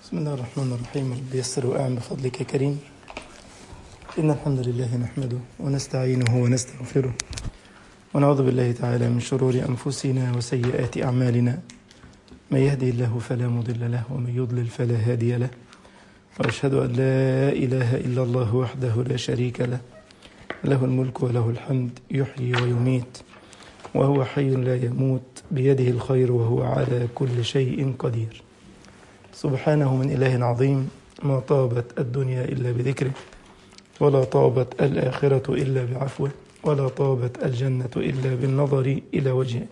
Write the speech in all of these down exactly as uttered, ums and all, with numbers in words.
بسم الله الرحمن الرحيم. رب يسر وأعن بفضلك يا كريم. إن الحمد لله نحمده ونستعينه ونستغفره ونعوذ بالله تعالى من شرور أنفسنا وسيئات أعمالنا. من يهدي الله فلا مضل له ومن يضلل فلا هادي له، وأشهد أن لا إله إلا الله وحده لا شريك له، له الملك وله الحمد، يحيي ويميت وهو حي لا يموت، بيده الخير وهو على كل شيء قدير. سبحانه من إله عظيم، ما طابت الدنيا إلا بذكره، ولا طابت الآخرة إلا بعفوه، ولا طابت الجنة إلا بالنظر إلى وجهه.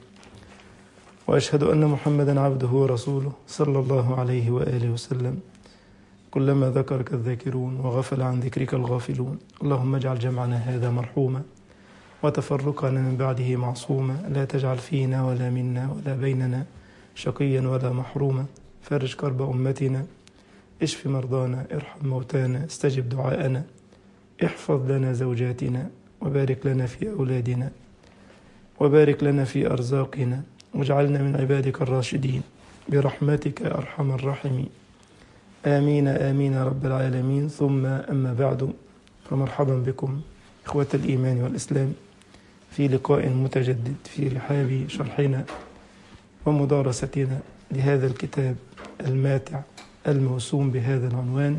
وأشهد أن محمدا عبده ورسوله صلى الله عليه وآله وسلم. كلما ذكرك الذاكرون وغفل عن ذكرك الغافلون. اللهم اجعل جمعنا هذا مرحوما وتفرقنا من بعده معصوما، لا تجعل فينا ولا منا ولا بيننا شقيا ولا محروما. فرج كرب أمتنا، اشف مرضانا، ارحم موتانا، استجب دعاءنا، احفظ لنا زوجاتنا، وبارك لنا في أولادنا، وبارك لنا في أرزاقنا، واجعلنا من عبادك الراشدين برحمتك يا أرحم الراحمين. آمين آمين رب العالمين. ثم أما بعد، فمرحبا بكم إخوة الإيمان والإسلام في لقاء متجدد في رحاب شرحنا ومدارستنا لهذا الكتاب الماتع الموسوم بهذا العنوان: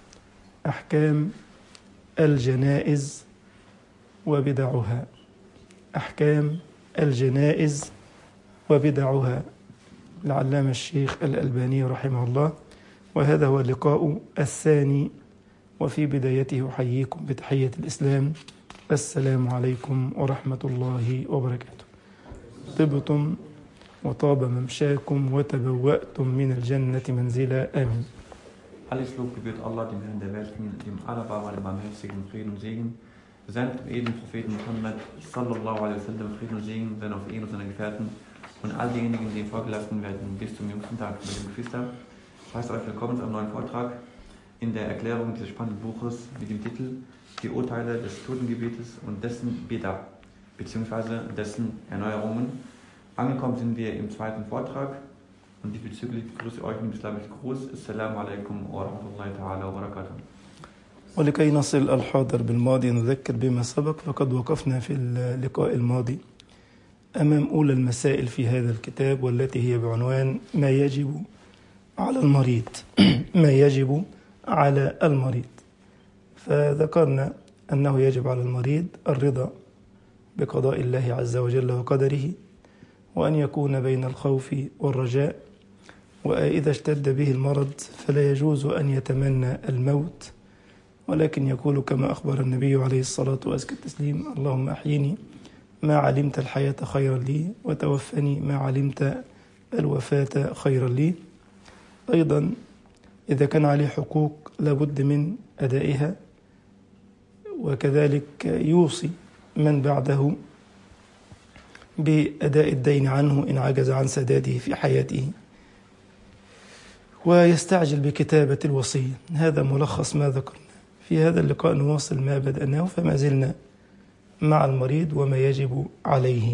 أحكام الجنائز وبدعها. أحكام الجنائز وبدعها، العلامة الشيخ الألباني رحمه الله. وهذا هو اللقاء الثاني، وفي بدايته أحييكم بتحية الإسلام: السلام عليكم ورحمة الله وبركاته. طبتم وطاب ممشاكم وتبوأتم من الجنة منزلا. آمين. Alles Lob gebührt Allah, dem Herrn der Welten, dem Allerbarmer, dem Barmherzigen, Frieden und Segen. Sein mit dem edlen Propheten Muhammad, sallallahu alaihi wasallam, Frieden und Segen, sein auf ihn und seine Gefährten und all diejenigen, die ihm vorgelassen werden, bis zum jüngsten Tag. Mit den Geschwistern, ich heiße euch willkommen zu einem neuen Vortrag in der Erklärung dieses spannenden Buches mit dem Titel Die Urteile des Totengebetes und dessen Bida, beziehungsweise dessen Erneuerungen. Angekommen sind wir im zweiten Vortrag und diesbezüglich begrüße ich euch mit dem islamischen Gruß. Assalamu alaikum wa rahmatullahi ta'ala wa barakatuh. ولكي نصل الحاضر بالماضي نذكر بما سبق. فقد وقفنا في اللقاء الماضي أمام أولى المسائل في هذا الكتاب، والتي هي بعنوان ما يجب على المريض. ما يجب على المريض. فذكرنا أنه يجب على المريض الرضا بقضاء الله عز وجل وقدره، وأن يكون بين الخوف والرجاء، وإذا اشتد به المرض فلا يجوز أن يتمنى الموت، ولكن يقول كما أخبر النبي عليه الصلاة والتسليم: اللهم أحيني ما علمت الحياة خيرا لي، وتوفني ما علمت الوفاة خيرا لي. أيضا إذا كان عليه حقوق لابد من أدائها، وكذلك يوصي من بعده بأداء الدين عنه إن عجز عن سداده في حياته، ويستعجل بكتابة الوصية. هذا ملخص ما ذكرنا. في هذا اللقاء نواصل ما بدأناه، فما زلنا مع المريض وما يجب عليه.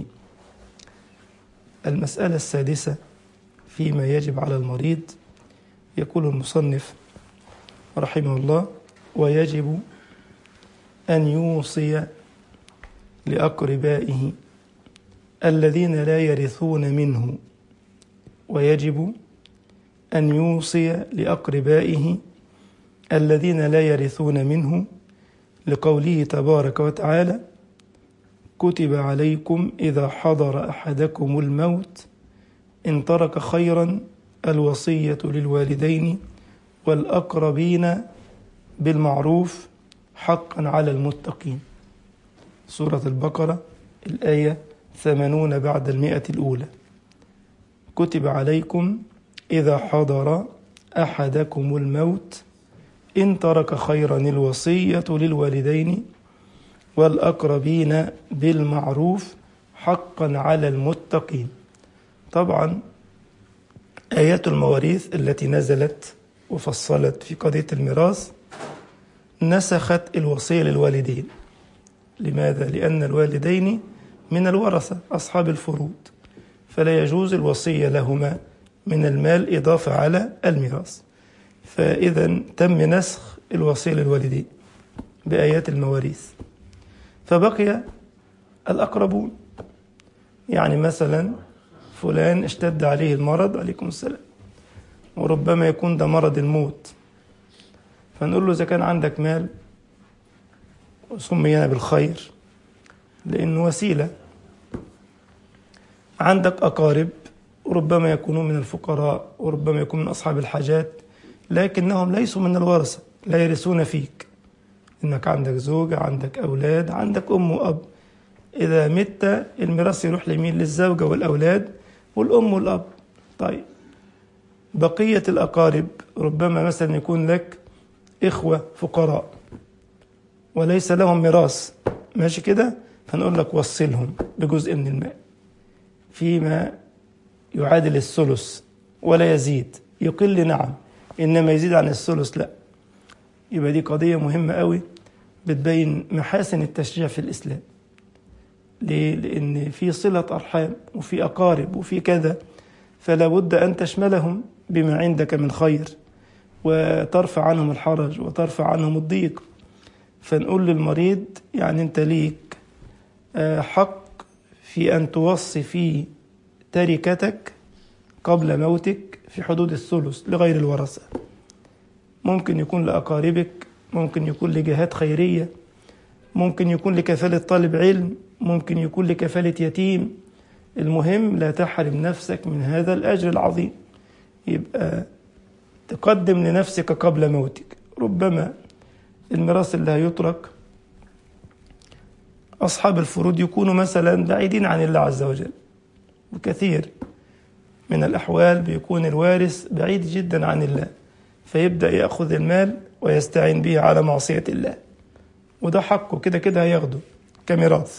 المسألة السادسة فيما يجب على المريض، يقول المصنف رحمه الله: ويجب أن يوصي لأقربائه الذين لا يرثون منه. ويجب أن يوصي لأقربائه الذين لا يرثون منه، لقوله تبارك وتعالى: كتب عليكم إذا حضر أحدكم الموت إن ترك خيرا الوصية للوالدين والأقربين بالمعروف حقا على المتقين. سورة البقرة الآية ثمانون بعد المئة الأولى. كتب عليكم إذا حضر أحدكم الموت إن ترك خيرا الوصية للوالدين والأقربين بالمعروف حقا على المتقين. طبعا آيات المواريث التي نزلت وفصلت في قضية الميراث نسخت الوصية للوالدين. لماذا؟ لأن الوالدين من الورثة أصحاب الفروض، فلا يجوز الوصية لهما من المال إضافة على الميراث. فإذا تم نسخ الوصية للوالدين بآيات المواريث، فبقي الأقربون. يعني مثلا فلان اشتد عليه المرض، عليكم السلام، وربما يكون ده مرض الموت، فنقول له إذا كان عندك مال، وسمينا بالخير لأنه وسيلة، عندك أقارب وربما يكونون من الفقراء وربما يكون من أصحاب الحاجات، لكنهم ليسوا من الورثة، لا يرثون فيك، إنك عندك زوجة، عندك أولاد، عندك أم وأب، إذا مت الميراث يروح لمين؟ للزوجة والأولاد والأم والأب. طيب بقية الأقارب ربما مثلا يكون لك إخوة فقراء وليس لهم ميراث، ماشي كده، فنقول لك وصلهم بجزء من المال فيما يعادل الثلث ولا يزيد، يقل نعم، إنما يزيد عن الثلث لا. يبقى دي قضية مهمة قوي بتبين محاسن التشريع في الإسلام. ليه؟ لأن في صلة أرحام وفي أقارب وفي كذا، فلا بد أن تشملهم بما عندك من خير وترفع عنهم الحرج وترفع عنهم الضيق. فنقول للمريض يعني أنت ليك حق في أن توصي في تركتك قبل موتك في حدود الثلث لغير الورثة، ممكن يكون لأقاربك، ممكن يكون لجهات خيرية، ممكن يكون لكفالة طالب علم، ممكن يكون لكفالة يتيم. المهم لا تحرم نفسك من هذا الأجر العظيم. يبقى تقدم لنفسك قبل موتك. ربما الميراث اللي هيترك أصحاب الفروض يكونوا مثلا بعيدين عن الله عز وجل، وكثير من الأحوال بيكون الوارث بعيد جدا عن الله، فيبدأ يأخذ المال ويستعين به على معصية الله، وده حقه كده كده هياخده كميراث.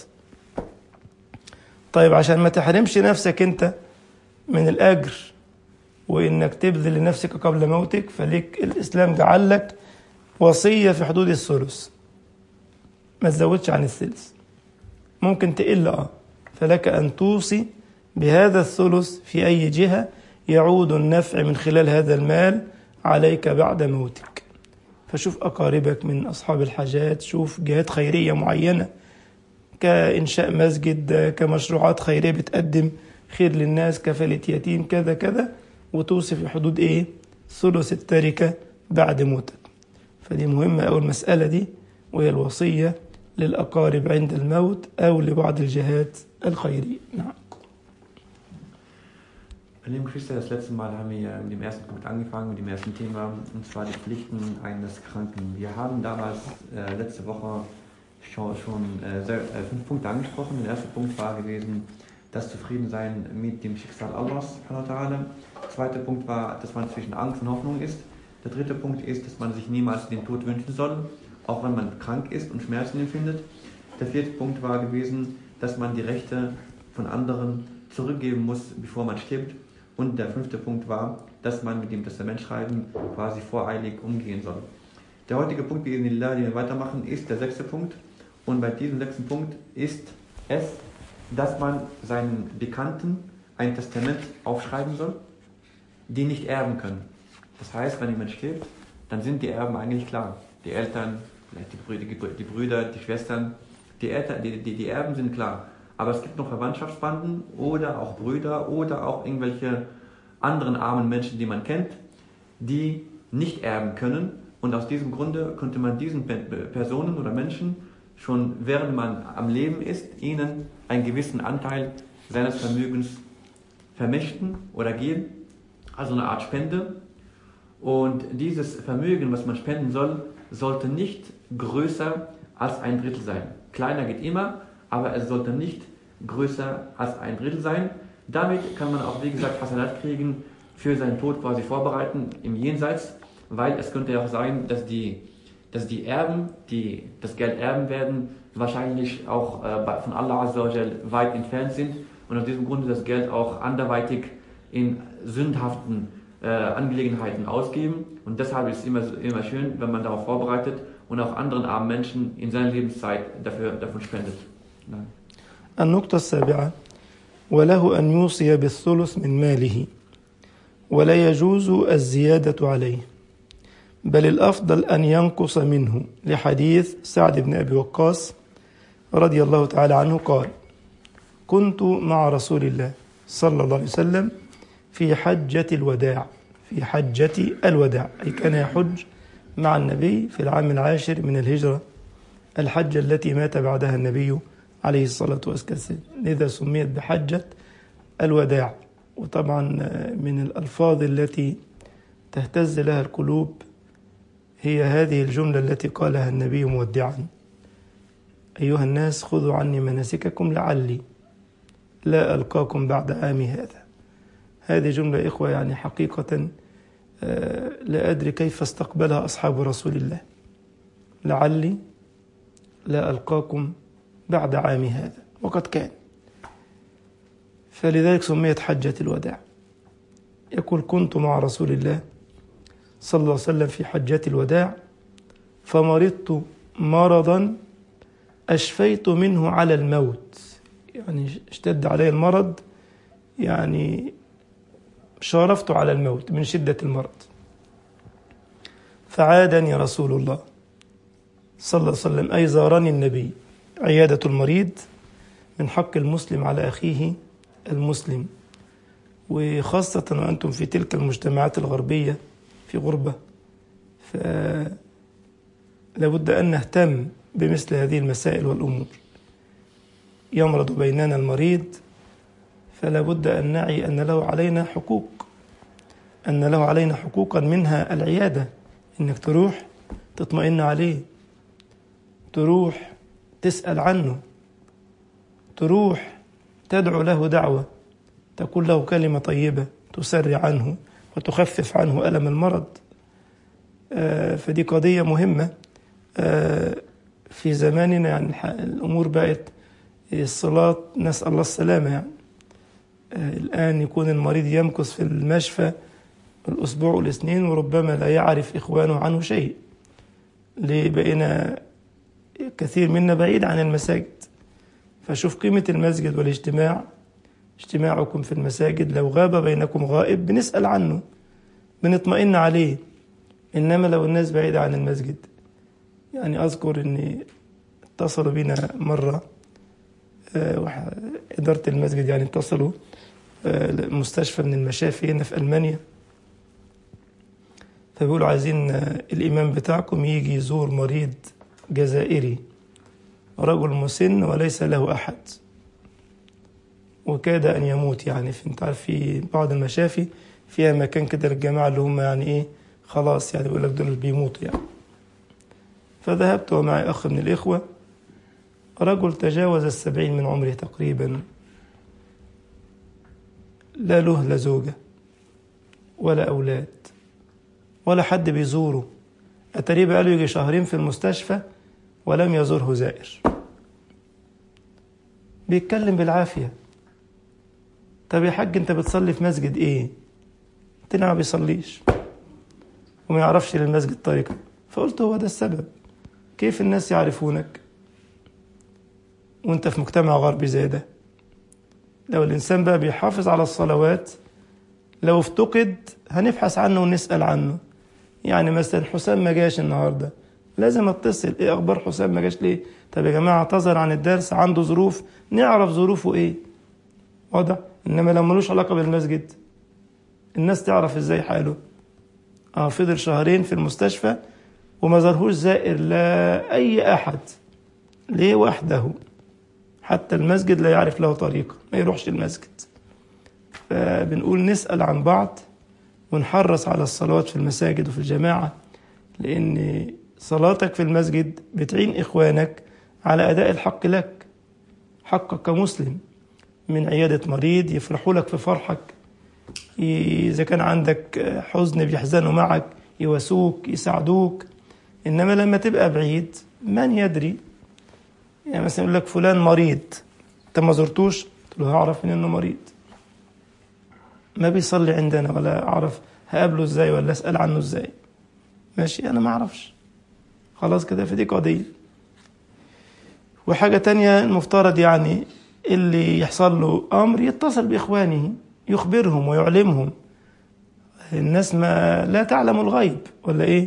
طيب عشان ما تحرمش نفسك انت من الأجر وإنك تبذل لنفسك قبل موتك، فليك الإسلام جعل لك وصية في حدود الثلث، ما تزودش عن الثلث، ممكن تقل اه فلك أن توصي بهذا الثلث في أي جهة يعود النفع من خلال هذا المال عليك بعد موتك. فشوف أقاربك من أصحاب الحاجات، شوف جهات خيرية معينة كإنشاء مسجد، كمشروعات خيرية بتقدم خير للناس، كفالة يتيم، كذا كذا، وتوصي في حدود إيه؟ ثلث التركة بعد موتك. فدي مهمة أول مسألة دي، وهي الوصية للأقارب عند الموت أو لبعض الجهات الخيرية. نعم. Liebe Geschwister, das letzte Mal haben wir mit dem ersten Punkt angefangen, mit dem ersten Thema, und zwar die Pflichten eines Kranken. Wir haben damals äh, letzte Woche schon, schon äh, sehr, äh, fünf Punkte angesprochen. Der erste Punkt war gewesen, das Zufriedensein mit dem Schicksal Allahs. Der zweite Punkt war, dass man zwischen Angst und Hoffnung ist. Der dritte Punkt ist, dass man sich niemals den Tod wünschen soll, auch wenn man krank ist und Schmerzen empfindet. Der vierte Punkt war gewesen, dass man die Rechte von anderen zurückgeben muss, bevor man stirbt. Und der fünfte Punkt war, dass man mit dem Testamentschreiben quasi voreilig umgehen soll. Der heutige Punkt, den wir weitermachen, ist der sechste Punkt. Und bei diesem sechsten Punkt ist es, dass man seinen Bekannten ein Testament aufschreiben soll, die nicht erben können. Das heißt, wenn jemand stirbt, dann sind die Erben eigentlich klar. Die Eltern, vielleicht die Brüder, die, Brüder, die Schwestern, die, Eltern, die, die, die Erben sind klar. Aber es gibt noch Verwandtschaftsbanden oder auch Brüder oder auch irgendwelche anderen armen Menschen, die man kennt, die nicht erben können. Und aus diesem Grunde könnte man diesen Personen oder Menschen schon während man am Leben ist, ihnen einen gewissen Anteil seines Vermögens vermächten oder geben, also eine Art Spende. Und dieses Vermögen, was man spenden soll, sollte nicht größer als ein Drittel sein. Kleiner geht immer, aber es sollte nicht größer als ein Drittel sein. Damit kann man auch, wie gesagt, Hasanat kriegen, für seinen Tod quasi vorbereiten im Jenseits, weil es könnte ja auch sein, dass die, dass die Erben, die das Geld erben werden, wahrscheinlich auch äh, von Allah Azza wa Jal weit entfernt sind und aus diesem Grunde das Geld auch anderweitig in sündhaften äh, Angelegenheiten ausgeben. Und deshalb ist es immer, immer schön, wenn man darauf vorbereitet und auch anderen armen Menschen in seiner Lebenszeit dafür, davon spendet. Nein. النقطة السابعة: وله أن يوصي بالثلث من ماله ولا يجوز الزيادة عليه. بل الأفضل أن ينقص منه، لحديث سعد بن أبي وقاص رضي الله تعالى عنه قال: كنت مع رسول الله صلى الله عليه وسلم في حجة الوداع، في حجة الوداع أي كان يحج مع النبي في العام العاشر من الهجرة، الحجة التي مات بعدها النبي عليه الصلاة والسلام، لذا سميت بحجة الوداع. وطبعا من الألفاظ التي تهتز لها القلوب هي هذه الجملة التي قالها النبي مودعا: أيها الناس خذوا عني مناسككم لعلي لا ألقاكم بعد عامي هذا. هذه جملة إخوة يعني حقيقة لا أدري كيف استقبلها أصحاب رسول الله، لعلي لا ألقاكم بعد عامي هذا، وقد كان. فلذلك سميت حجة الوداع. يقول: كنت مع رسول الله صلى الله عليه وسلم في حجة الوداع فمرضت مرضا أشفيت منه على الموت، يعني اشتد علي المرض، يعني شارفت على الموت من شدة المرض. فعادني رسول الله صلى الله عليه وسلم، أي زارني النبي. عيادة المريض من حق المسلم على أخيه المسلم، وخاصة وأنتم في تلك المجتمعات الغربية في غربة، فلا بد أن نهتم بمثل هذه المسائل والأمور. يمرض بيننا المريض، فلا بد أن نعي أن له علينا حقوق، أن له علينا حقوقا، منها العيادة، إنك تروح تطمئن عليه، تروح تسأل عنه، تروح تدعو له دعوة، تقول له كلمة طيبة تسرع عنه وتخفف عنه ألم المرض. آه فدي قضية مهمة. آه في زماننا يعني الأمور بقت الصلاة، نسأل الله السلامة يعني. آه الآن يكون المريض يمكث في المشفى الأسبوع والاثنين وربما لا يعرف إخوانه عنه شيء. ليه؟ بقينا كثير منا بعيد عن المساجد. فشوف قيمة المسجد والاجتماع، اجتماعكم في المساجد، لو غاب بينكم غائب بنسأل عنه، بنطمئن عليه. إنما لو الناس بعيدة عن المسجد، يعني أذكر أني اتصلوا بنا مرة آه إدارة المسجد، يعني اتصلوا آه مستشفى من المشافي هنا في ألمانيا، فبيقولوا عايزين آه الإمام بتاعكم يجي يزور مريض جزائري، رجل مسن وليس له أحد، وكاد أن يموت. يعني في انت عارف في بعض المشافي فيها مكان كده للجماعة اللي هم يعني إيه خلاص، يعني بيقول لك دول بيموتوا يعني. فذهبت ومعي أخ من الإخوة، رجل تجاوز السبعين من عمره تقريبا، لا له لا زوجة ولا أولاد ولا حد بيزوره. أتريب قالوا يجي شهرين في المستشفى ولم يزوره زائر، بيتكلم بالعافية. طب يا حاج انت بتصلي في مسجد ايه؟ قلت له ما بيصليش وما يعرفش للمسجد طريقة. فقلت هو ده السبب. كيف الناس يعرفونك وانت في مجتمع غربي زي ده؟ لو الإنسان بقى بيحافظ على الصلوات، لو افتقد هنبحث عنه ونسأل عنه. يعني مثلا حسام ما جاش النهاردة، لازم اتصل، ايه اخبار حسام ما جاش ليه؟ طب يا جماعة اعتذر عن الدرس، عنده ظروف، نعرف ظروفه ايه، واضح. انما لو ملوش علاقة بالمسجد الناس تعرف ازاي حاله؟ اه فضل شهرين في المستشفى وما زارهوش زائر لا اي احد، ليه؟ وحده، حتى المسجد لا يعرف له طريقة، ما يروحش المسجد. فبنقول نسأل عن بعض ونحرص على الصلوات في المساجد وفي الجماعة، لأن صلاتك في المسجد بتعين إخوانك على أداء الحق لك، حقك كمسلم، من عيادة مريض يفرحوا لك في فرحك، إذا كان عندك حزن بيحزنوا معك، يواسوك يساعدوك. إنما لما تبقى بعيد من يدري، يعني مثلا يقول لك فلان مريض أنت ما زرتوش، قلت له هعرف من إنه مريض، ما بيصلي عندنا ولا أعرف هقابله إزاي ولا أسأل عنه إزاي، ماشي أنا ما أعرفش، خلاص كده. في دي قضية. وحاجة تانية المفترض يعني اللي يحصل له أمر يتصل بإخوانه يخبرهم ويعلمهم. الناس ما لا تعلم الغيب ولا إيه؟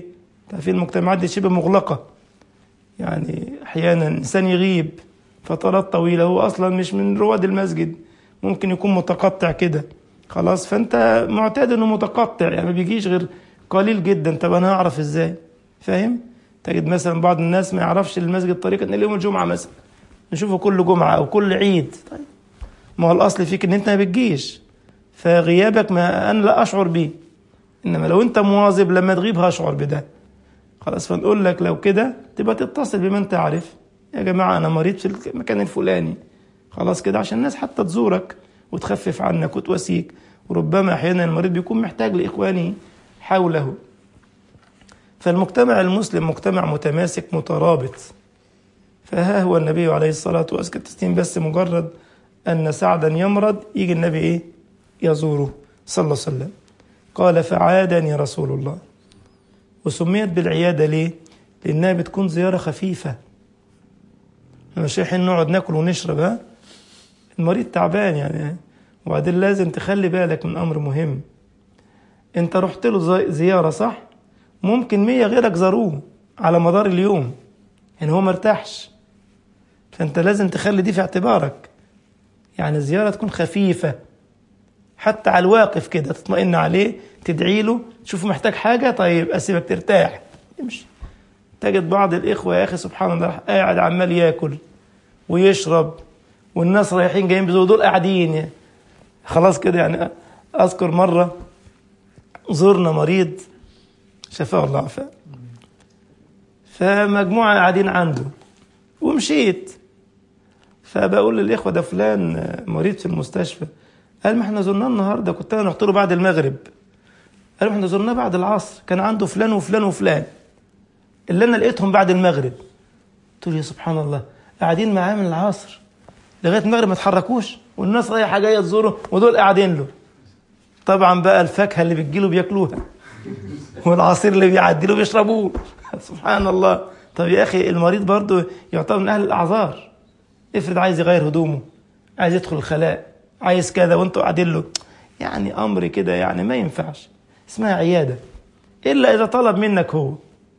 في المجتمعات دي شبه مغلقة، يعني أحيانا إنسان يغيب فترات طويلة هو أصلا مش من رواد المسجد، ممكن يكون متقطع كده خلاص، فأنت معتاد إنه متقطع يعني ما بيجيش غير قليل جدا. طب أنا هعرف إزاي؟ فاهم؟ تجد مثلا بعض الناس ما يعرفش المسجد طريقة إن اليوم الجمعة مثلا نشوفه كل جمعة أو كل عيد. طيب ما هو الأصل فيك إن أنت ما بتجيش، فغيابك ما أنا لا أشعر به، إنما لو أنت مواظب لما تغيب هشعر بده. خلاص فنقول لك لو كده تبقى تتصل بمن تعرف، يا جماعة أنا مريض في المكان الفلاني، خلاص كده عشان الناس حتى تزورك وتخفف عنك وتواسيك. وربما أحيانا المريض بيكون محتاج لإخوانه حوله. فالمجتمع المسلم مجتمع متماسك مترابط. فها هو النبي عليه الصلاة والسلام بس مجرد أن سعدا يمرض يجي النبي إيه يزوره صلى الله عليه وسلم. قال فعادني رسول الله. وسميت بالعيادة ليه؟ لأنها بتكون زيارة خفيفة، مش رايحين نقعد ناكل ونشرب، ها المريض تعبان يعني. وبعدين لازم تخلي بالك من أمر مهم، أنت رحت له زيارة صح؟ ممكن مية غيرك زاروه على مدار اليوم، يعني هو مرتاحش، فأنت لازم تخلي دي في اعتبارك. يعني الزيارة تكون خفيفة حتى على الواقف كده، تطمئن عليه، تدعي له، تشوفه محتاج حاجة، طيب أسيبك ترتاح امشي. تجد بعض الإخوة يا أخي سبحان الله قاعد عمال يأكل ويشرب والناس رايحين جايين بزور دول قاعدين يعني. خلاص كده يعني. أذكر مرة زرنا مريض شفاه الله عافاه، فمجموعة قاعدين عنده ومشيت، فبقول للإخوة ده فلان مريض في المستشفى. قال ما احنا زرناه النهاردة، كنت أنا رحت له بعد المغرب. قالوا احنا زرناه بعد العصر، كان عنده فلان وفلان وفلان اللي أنا لقيتهم بعد المغرب. قلت له يا سبحان الله، قاعدين معاه من العصر لغاية المغرب ما تحركوش، والناس رايحة جاية تزوره ودول قاعدين له. طبعا بقى الفاكهة اللي بتجيله بياكلوها والعصير اللي بيعدي له بيشربوه. سبحان الله. طب يا أخي المريض برضه يعتبر من أهل الأعذار. افرض عايز يغير هدومه، عايز يدخل الخلاء، عايز كذا وانتوا قاعدين له، يعني أمر كده يعني ما ينفعش. اسمها عيادة إلا إذا طلب منك هو.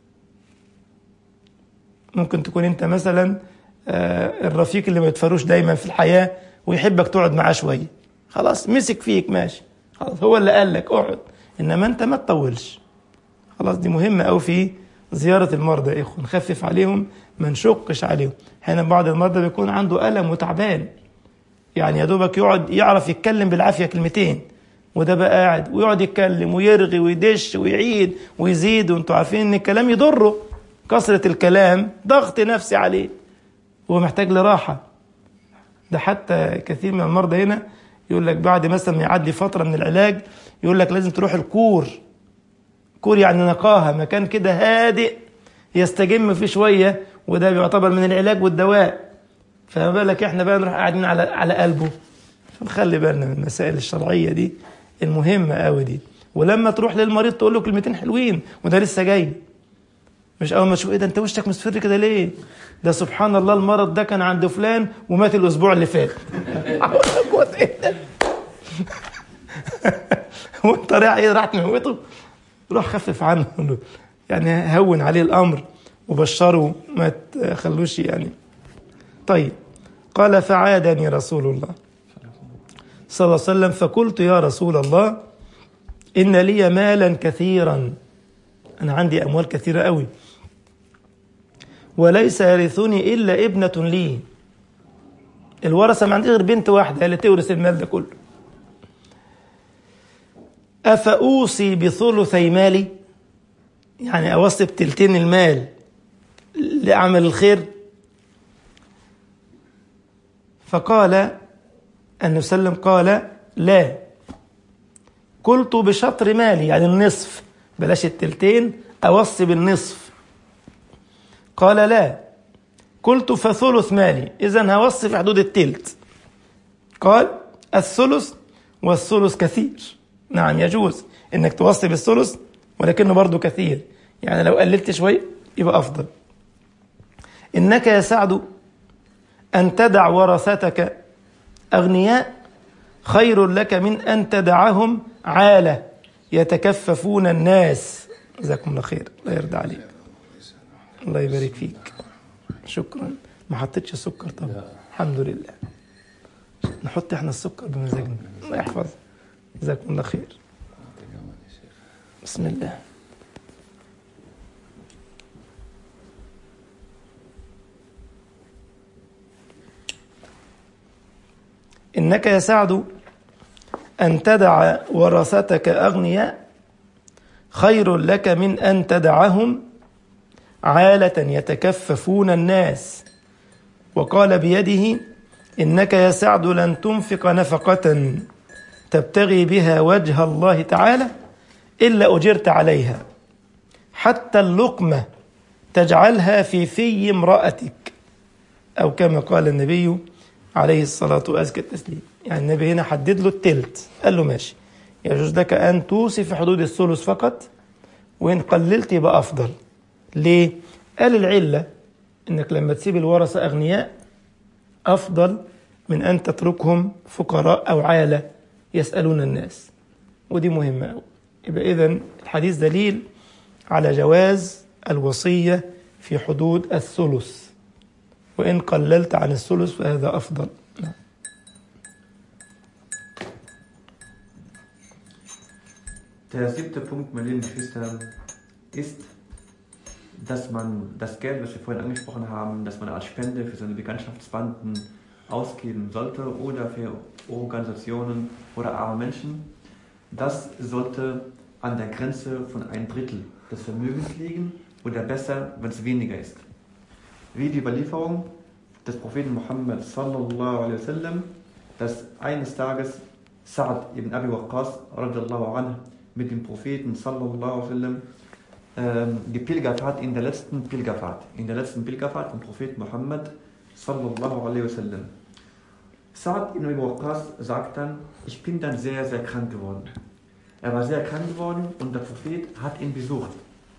ممكن تكون انت مثلا الرفيق اللي ما يتفروش دايما في الحياة ويحبك تقعد معاه شوية، خلاص مسك فيك ماشي، خلاص هو اللي قال لك اقعد، انما انت ما تطولش. خلاص دي مهمة أو في زيارة المرضى يا إخوة، نخفف عليهم ما نشقش عليهم. هنا بعض المرضى بيكون عنده ألم وتعبان، يعني يا دوبك يقعد يعرف يتكلم بالعافية كلمتين، وده بقى قاعد ويقعد يتكلم ويرغي ويدش ويعيد ويزيد، وانتوا عارفين ان الكلام يضره، كثرة الكلام ضغط نفسي عليه، هو محتاج لراحة. ده حتى كثير من المرضى هنا يقول لك بعد مثلا ما يعدي فترة من العلاج يقول لك لازم تروح الكور. كور يعني نقاهة، مكان كده هادئ يستجم فيه شوية، وده بيعتبر من العلاج والدواء. فما بالك احنا بقى نروح قاعدين على على قلبه. فنخلي بالنا من المسائل الشرعية دي المهمة قوي دي. ولما تروح للمريض تقول له كلمتين حلوين، وده لسه جاي، مش اول ما تشوف ايه ده انت وشك مصفر كده ليه؟ ده سبحان الله المرض ده كان عند فلان ومات الاسبوع اللي فات. وانت رايح ايه راح تموته؟ روح خفف عنه يعني، هون عليه الامر وبشره ما تخلوش يعني. طيب قال فعادني رسول الله صلى الله عليه وسلم فقلت يا رسول الله إن لي مالا كثيرا، أنا عندي أموال كثيرة قوي، وليس يرثني إلا ابنة لي، الورثة ما عندي غير بنت واحدة اللي تورث المال ده كله. أفأوصي بثلثي مالي، يعني أوصي بتلتين المال لأعمل الخير؟ فقال النبي صلى الله عليه وسلم قال لا. قلت بشطر مالي، يعني النصف، بلاش التلتين، أوصي بالنصف. قال لا. قلت فثلث مالي، إذن هوصي في حدود التلت. قال الثلث والثلث كثير، نعم يجوز إنك توصي بالثلث ولكنه برضو كثير، يعني لو قللت شوي يبقى أفضل. إنك يا سعد أن تدع ورثتك أغنياء خير لك من أن تدعهم عالة يتكففون الناس. جزاكم الله خير، الله يرضى عليك، الله يبارك فيك. شكرا. ما حطيتش السكر طبعا، الحمد لله. نحط احنا السكر بمزاجنا، الله يحفظ. جزاكم الله خير. بسم الله. إنك يا سعد أن تدع ورثتك أغنياء خير لك من أن تدعهم عالة يتكففون الناس. وقال بيده: إنك يا سعد لن تنفق نفقة تبتغي بها وجه الله تعالى إلا أجرت عليها، حتى اللقمة تجعلها في في امرأتك، أو كما قال النبي عليه الصلاة وأزكى التسليم. يعني النبي هنا حدد له التلت، قال له ماشي، يجوز لك أن توصي في حدود الثلث فقط، وإن قللت يبقى أفضل. ليه؟ قال العلة إنك لما تسيب الورثة أغنياء أفضل من أن تتركهم فقراء أو عالة يسألون الناس، ودي مهمة أوي. يبقى إذن الحديث دليل على جواز الوصية في حدود الثلث، وإن قللت عن الثلث فهذا أفضل. Der siebte Punkt, meine lieben Geschwister, ist, dass man das Geld, was wir vorhin angesprochen haben, dass man als Spende für seine Bekanntschaftsbanden ausgeben sollte oder für Organisationen oder arme Menschen, das sollte an der Grenze von ein Drittel des Vermögens liegen oder besser, wenn es weniger ist. Wie die Überlieferung des Propheten Muhammad sallallahu alaihi wasallam, dass eines Tages Sa'd ibn Abi Waqqas radiallahu anhu mit dem Propheten sallallahu alaihi wasallam ähm, gepilgert hat in der letzten Pilgerfahrt, in der letzten Pilgerfahrt vom Propheten Muhammad sallallahu alaihi wasallam. Sa'd ibn Abi Waqqas sagt dann: Ich bin dann sehr, sehr krank geworden. Er war sehr krank geworden und der Prophet hat ihn besucht.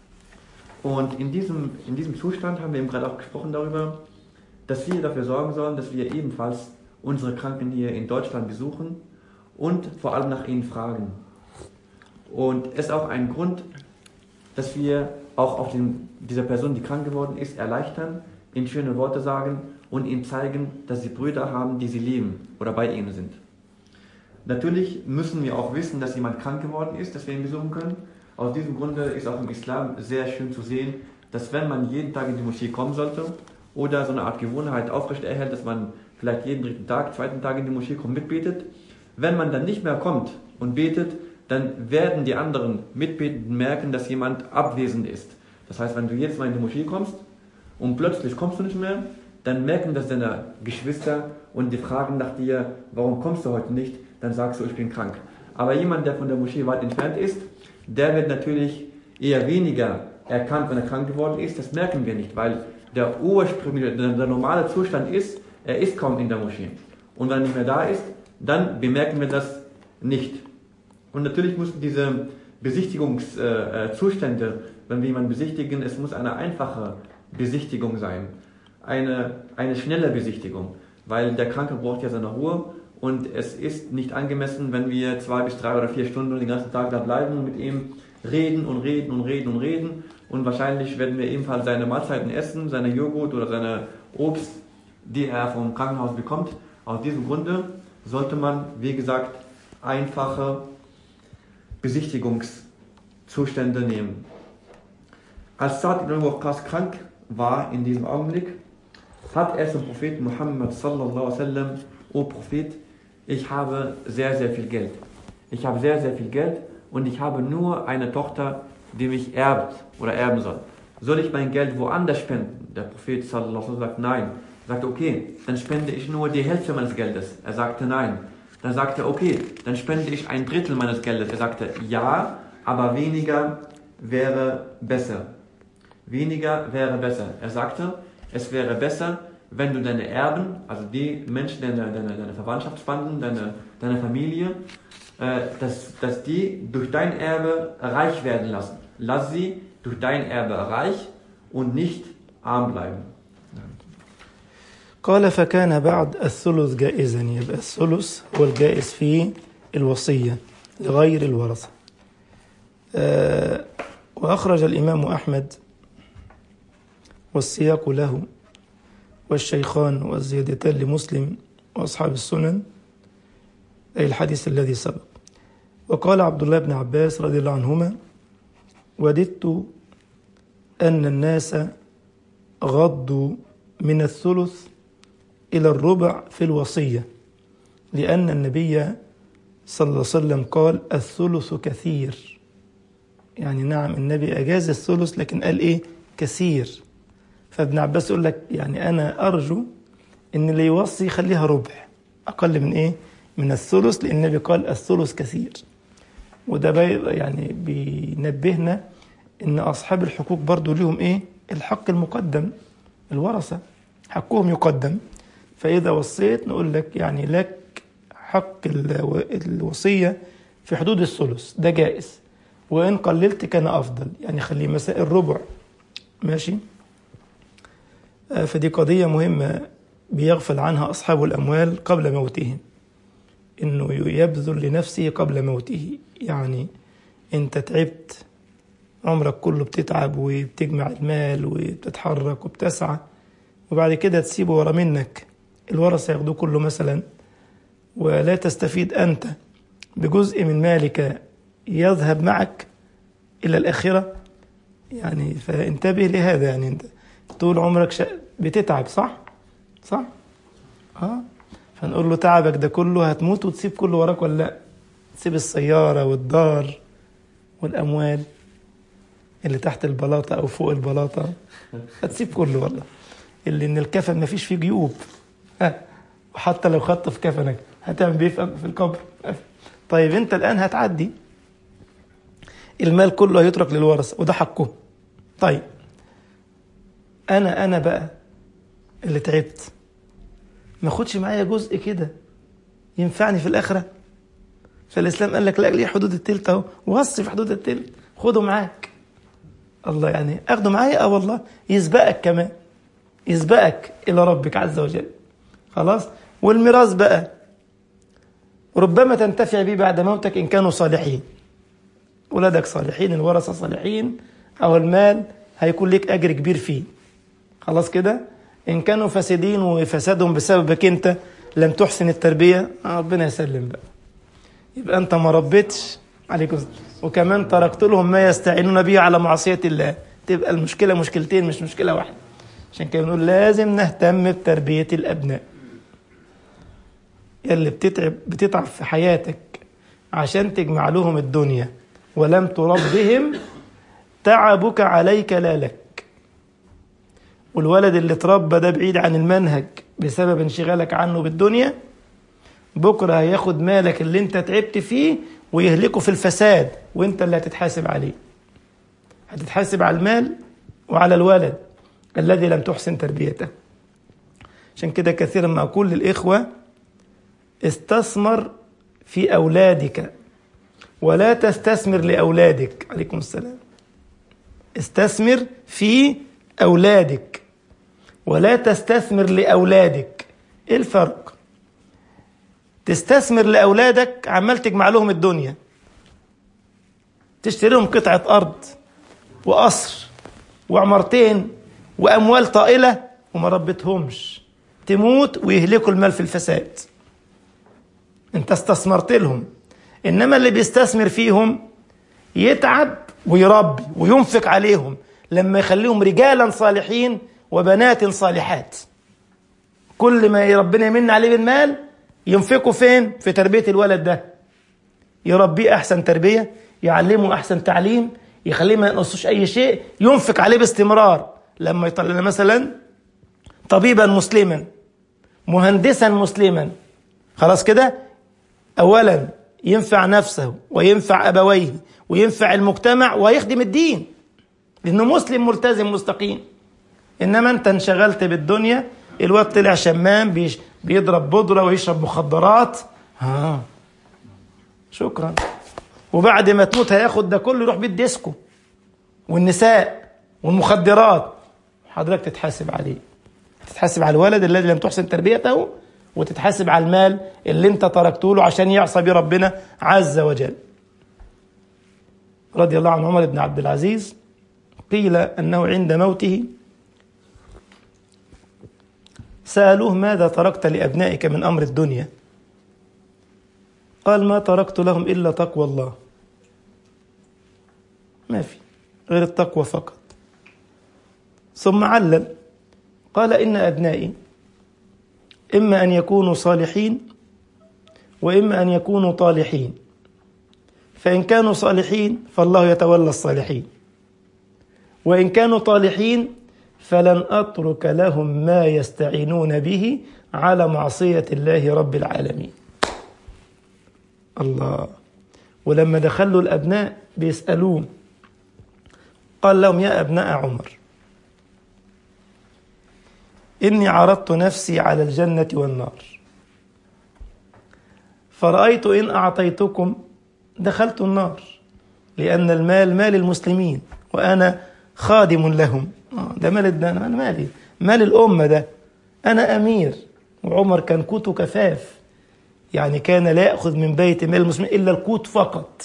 Und in diesem, in diesem Zustand haben wir eben gerade auch gesprochen darüber, dass wir dafür sorgen sollen, dass wir ebenfalls unsere Kranken hier in Deutschland besuchen und vor allem nach ihnen fragen. Und es ist auch ein Grund, dass wir auch auf den, dieser Person, die krank geworden ist, erleichtern, ihnen schöne Worte sagen und ihnen zeigen, dass sie Brüder haben, die sie lieben oder bei ihnen sind. Natürlich müssen wir auch wissen, dass jemand krank geworden ist, dass wir ihn besuchen können. Aus diesem Grunde ist auch im Islam sehr schön zu sehen, dass wenn man jeden Tag in die Moschee kommen sollte oder so eine Art Gewohnheit aufrechterhält, dass man vielleicht jeden dritten Tag, zweiten Tag in die Moschee kommt, mitbetet. Wenn man dann nicht mehr kommt und betet, dann werden die anderen Mitbetenden merken, dass jemand abwesend ist. Das heißt, wenn du jetzt mal in die Moschee kommst und plötzlich kommst du nicht mehr, dann merken das deine Geschwister und die fragen nach dir: Warum kommst du heute nicht? Dann sagst du: Ich bin krank. Aber jemand, der von der Moschee weit entfernt ist, der wird natürlich eher weniger erkannt, wenn er krank geworden ist. Das merken wir nicht, weil der ursprüngliche, der, der normale Zustand ist, er ist kaum in der Moschee. Und wenn er nicht mehr da ist, dann bemerken wir das nicht. Und natürlich müssen diese Besichtigungszustände, wenn wir jemanden besichtigen, es muss eine einfache Besichtigung sein. Eine, eine schnelle Besichtigung, weil der Kranke braucht ja seine Ruhe und es ist nicht angemessen, wenn wir zwei bis drei oder vier Stunden den ganzen Tag da bleiben und mit ihm reden und reden und reden und reden und wahrscheinlich werden wir ebenfalls seine Mahlzeiten essen, seine Joghurt oder seine Obst, die er vom Krankenhaus bekommt. Aus diesem Grunde sollte man, wie gesagt, einfache Besichtigungszustände nehmen. Als Sa'd ibn Abi Waqqas krank war in diesem Augenblick, hat er zum Propheten Muhammad sallallahu alaihi wasallam: O Prophet, ich habe sehr, sehr viel Geld. Ich habe sehr, sehr viel Geld und ich habe nur eine Tochter, die mich erbt oder erben soll. Soll ich mein Geld woanders spenden? Der Prophet sallallahu alaihi wasallam sagt nein. Er sagte: Okay, dann spende ich nur die Hälfte meines Geldes. Er sagte nein. Dann sagte er: Okay, dann spende ich ein Drittel meines Geldes. Er sagte: Ja, aber weniger wäre besser. Weniger wäre besser. Er sagte: Es wäre besser, wenn du deine Erben, also die Menschen, deine, deine, deine Verwandtschaftsbanden, deine, deine Familie, äh, dass, dass die durch dein Erbe reich werden lassen. Lass sie durch dein Erbe reich und nicht arm bleiben. قال فكان بعد الثلث جائزا. يبقى الثلث هو الجائز في الوصية لغير الورثة. آه وأخرج الإمام أحمد والسياق له والشيخان والزيادتان لمسلم وأصحاب السنن أي الحديث الذي سبق. وقال عبد الله بن عباس رضي الله عنهما: وددت أن الناس غضوا من الثلث إلى الربع في الوصية، لأن النبي صلى الله عليه وسلم قال الثلث كثير. يعني نعم النبي أجاز الثلث لكن قال إيه؟ كثير. فابن عباس يقول لك يعني أنا أرجو إن اللي يوصي يخليها ربع، أقل من إيه؟ من الثلث، لأن النبي قال الثلث كثير. وده يعني بينبهنا إن أصحاب الحقوق برضو لهم إيه؟ الحق المقدم، الورثة حقهم يقدم. فإذا وصيت نقول لك يعني لك حق الوصية في حدود الثلث، ده جائز، وإن قللت كان أفضل، يعني خليه مساء الربع ماشي. فدي قضية مهمة بيغفل عنها أصحاب الأموال قبل موتهم، إنه يبذل لنفسه قبل موته. يعني أنت تعبت عمرك كله بتتعب وبتجمع المال وبتتحرك وبتسعى، وبعد كده تسيبه ورا منك، الورثة ياخدوه كله مثلا، ولا تستفيد أنت بجزء من مالك يذهب معك إلى الآخرة. يعني فانتبه لهذا. يعني أنت طول عمرك بتتعب، صح؟ صح؟ آه. فنقول له تعبك ده كله هتموت وتسيب كله وراك ولا لا؟ تسيب السيارة والدار والأموال اللي تحت البلاطة أو فوق البلاطة، هتسيب كله والله. اللي إن الكفن ما فيش فيه جيوب، ها، وحتى لو خدت في كفنك هتعمل بيه في القبر. طيب أنت الآن هتعدي، المال كله هيترك للورثة وده حقه. طيب أنا أنا بقى اللي تعبت، ما أخدش معايا جزء كده ينفعني في الآخرة؟ فالإسلام قال لك لا، ليه حدود التلت أهو، وصي في حدود التلت، خده معاك. الله، يعني أخده معايا؟ أه والله، يسبقك كمان، يسبقك إلى ربك عز وجل. خلاص. والميراث بقى ربما تنتفع به بعد موتك إن كانوا صالحين، ولادك صالحين، الورثة صالحين، أو المال هيكون لك أجر كبير فيه. خلاص كده. إن كانوا فاسدين وفسادهم بسببك أنت لم تحسن التربية، ربنا يسلم بقى، يبقى أنت ما ربيتش عليكم، وكمان تركت لهم ما يستعينون به على معصية الله، تبقى المشكلة مشكلتين مش مشكلة واحدة. عشان كده بنقول لازم نهتم بتربية الأبناء. يلي بتتعب بتتعب في حياتك عشان تجمع لهم الدنيا ولم تربهم، تعبك عليك لا لك. والولد اللي تربى ده بعيد عن المنهج بسبب انشغالك عنه بالدنيا، بكرة هياخد مالك اللي انت تعبت فيه ويهلكه في الفساد، وانت اللي هتتحاسب عليه. هتتحاسب على المال وعلى الولد الذي لم تحسن تربيته. عشان كده كثيرا ما أقول للإخوة استثمر في أولادك ولا تستثمر لأولادك. عليكم السلام. استثمر في أولادك ولا تستثمر لأولادك. إيه الفرق؟ تستثمر لأولادك عمال تجمع لهم الدنيا، تشتري لهم قطعة أرض وقصر وعمارتين وأموال طائلة وما ربتهمش، تموت ويهلكوا المال في الفساد. انت استثمرت لهم. إنما اللي بيستثمر فيهم يتعب ويربي وينفق عليهم لما يخليهم رجالا صالحين وبنات صالحات. كل ما ربنا يمن عليه بالمال ينفقوا فين؟ في تربية الولد ده، يربيه أحسن تربية، يعلمه أحسن تعليم، يخليه ما ينقصوش أي شيء، ينفق عليه باستمرار. لما يطلع مثلا طبيبا مسلما، مهندسا مسلما، خلاص كده، أولا ينفع نفسه وينفع أبويه وينفع المجتمع ويخدم الدين، لأنه مسلم ملتزم مستقيم. إنما أنت انشغلت بالدنيا، الواد طلع شمام بيش بيضرب بودرة ويشرب مخدرات، ها شكرا. وبعد ما تموت هياخد ده كله يروح بيه الديسكو والنساء والمخدرات، حضرتك تتحاسب عليه. تتحاسب على الولد الذي لم تحسن تربيته، وتتحاسب على المال اللي انت تركته له عشان يعصى بيه ربنا عز وجل. رضي الله عن عمر بن عبد العزيز قيل أنه عند موته سألوه ماذا تركت لأبنائك من أمر الدنيا؟ قال ما تركت لهم إلا تقوى الله، ما في غير التقوى فقط. ثم علل قال إن أبنائي إما أن يكونوا صالحين وإما أن يكونوا طالحين، فإن كانوا صالحين فالله يتولى الصالحين، وإن كانوا طالحين فلن أترك لهم ما يستعينون به على معصية الله رب العالمين. الله. ولما دخلوا الأبناء بيسألوه قال لهم يا أبناء عمر إني عرضت نفسي على الجنة والنار، فرأيت إن أعطيتكم دخلت النار، لأن المال مال المسلمين وأنا خادم لهم. ده مال الدين، أنا مالي مال الأمة، ده أنا أمير. وعمر كان قوته كفاف، يعني كان لا يأخذ من بيت مال المسلمين إلا القوت فقط،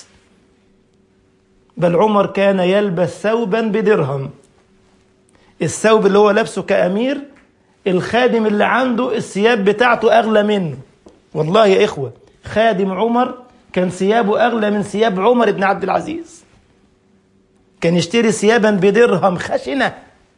بل عمر كان يلبس ثوبا بدرهم، الثوب اللي هو لابسه كأمير الخادم اللي عنده الثياب بتاعته أغلى منه. والله يا إخوة خادم عمر كان ثيابه أغلى من ثياب عمر بن عبد العزيز، كان يشتري ثيابا بدرهم خشنة،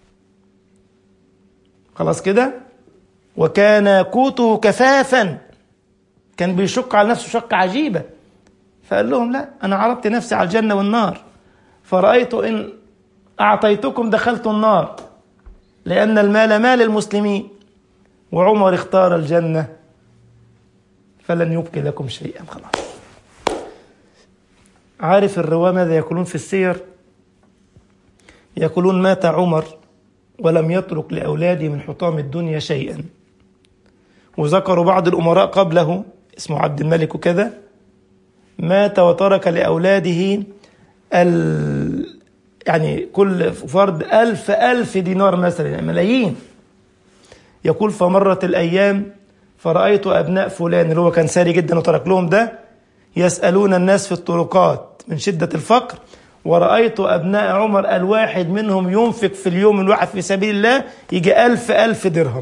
خلاص كده. وكان قوته كفافا، كان بيشق على نفسه شق عجيبة. فقال لهم لا، أنا عرضت نفسي على الجنة والنار، فرأيت إن أعطيتكم دخلت النار، لأن المال مال المسلمين، وعمر اختار الجنة فلن يبقي لكم شيئا. خلاص. عارف الرواه ماذا يقولون في السير؟ يقولون مات عمر ولم يترك لأولاده من حطام الدنيا شيئا. وذكروا بعض الأمراء قبله اسمه عبد الملك وكذا، مات وترك لأولاده ال... يعني كل فرد ألف ألف دينار مثلا، يعني ملايين. يقول فمرت الأيام فرأيت أبناء فلان اللي هو كان ساري جدا وترك لهم ده يسألون الناس في الطرقات من شدة الفقر، ورأيت أبناء عمر الواحد منهم ينفق في اليوم الواحد في سبيل الله يجي ألف ألف درهم.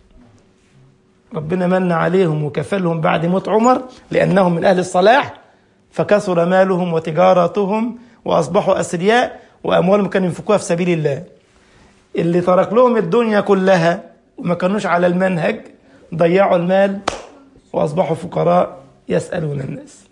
ربنا من عليهم وكفلهم بعد موت عمر لأنهم من أهل الصلاح، فكثر مالهم وتجاراتهم وأصبحوا أثرياء، وأموالهم كانوا ينفقوها في سبيل الله. اللي ترك لهم الدنيا كلها وما كانوش على المنهج ضيعوا المال وأصبحوا فقراء يسألون الناس.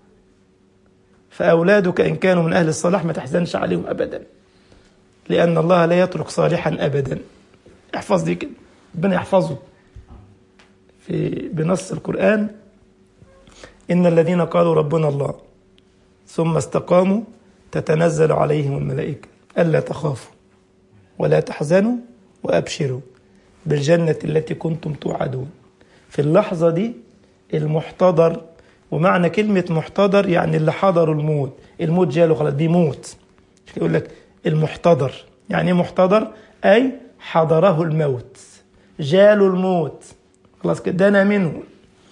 فأولادك إن كانوا من أهل الصلاح ما تحزنش عليهم أبدا، لأن الله لا يترك صالحا أبدا. احفظ دي كده، ربنا يحفظه في بنص القرآن: إن الذين قالوا ربنا الله ثم استقاموا تتنزل عليهم الملائكة ألا تخافوا ولا تحزنوا وأبشروا بالجنة التي كنتم توعدون. في اللحظة دي المحتضر، ومعنى كلمة محتضر يعني اللي حضروا الموت، الموت جاله خلاص بيموت، يقول لك المحتضر. يعني محتضر أي حضره الموت، جاله الموت خلاص كده دنا منه.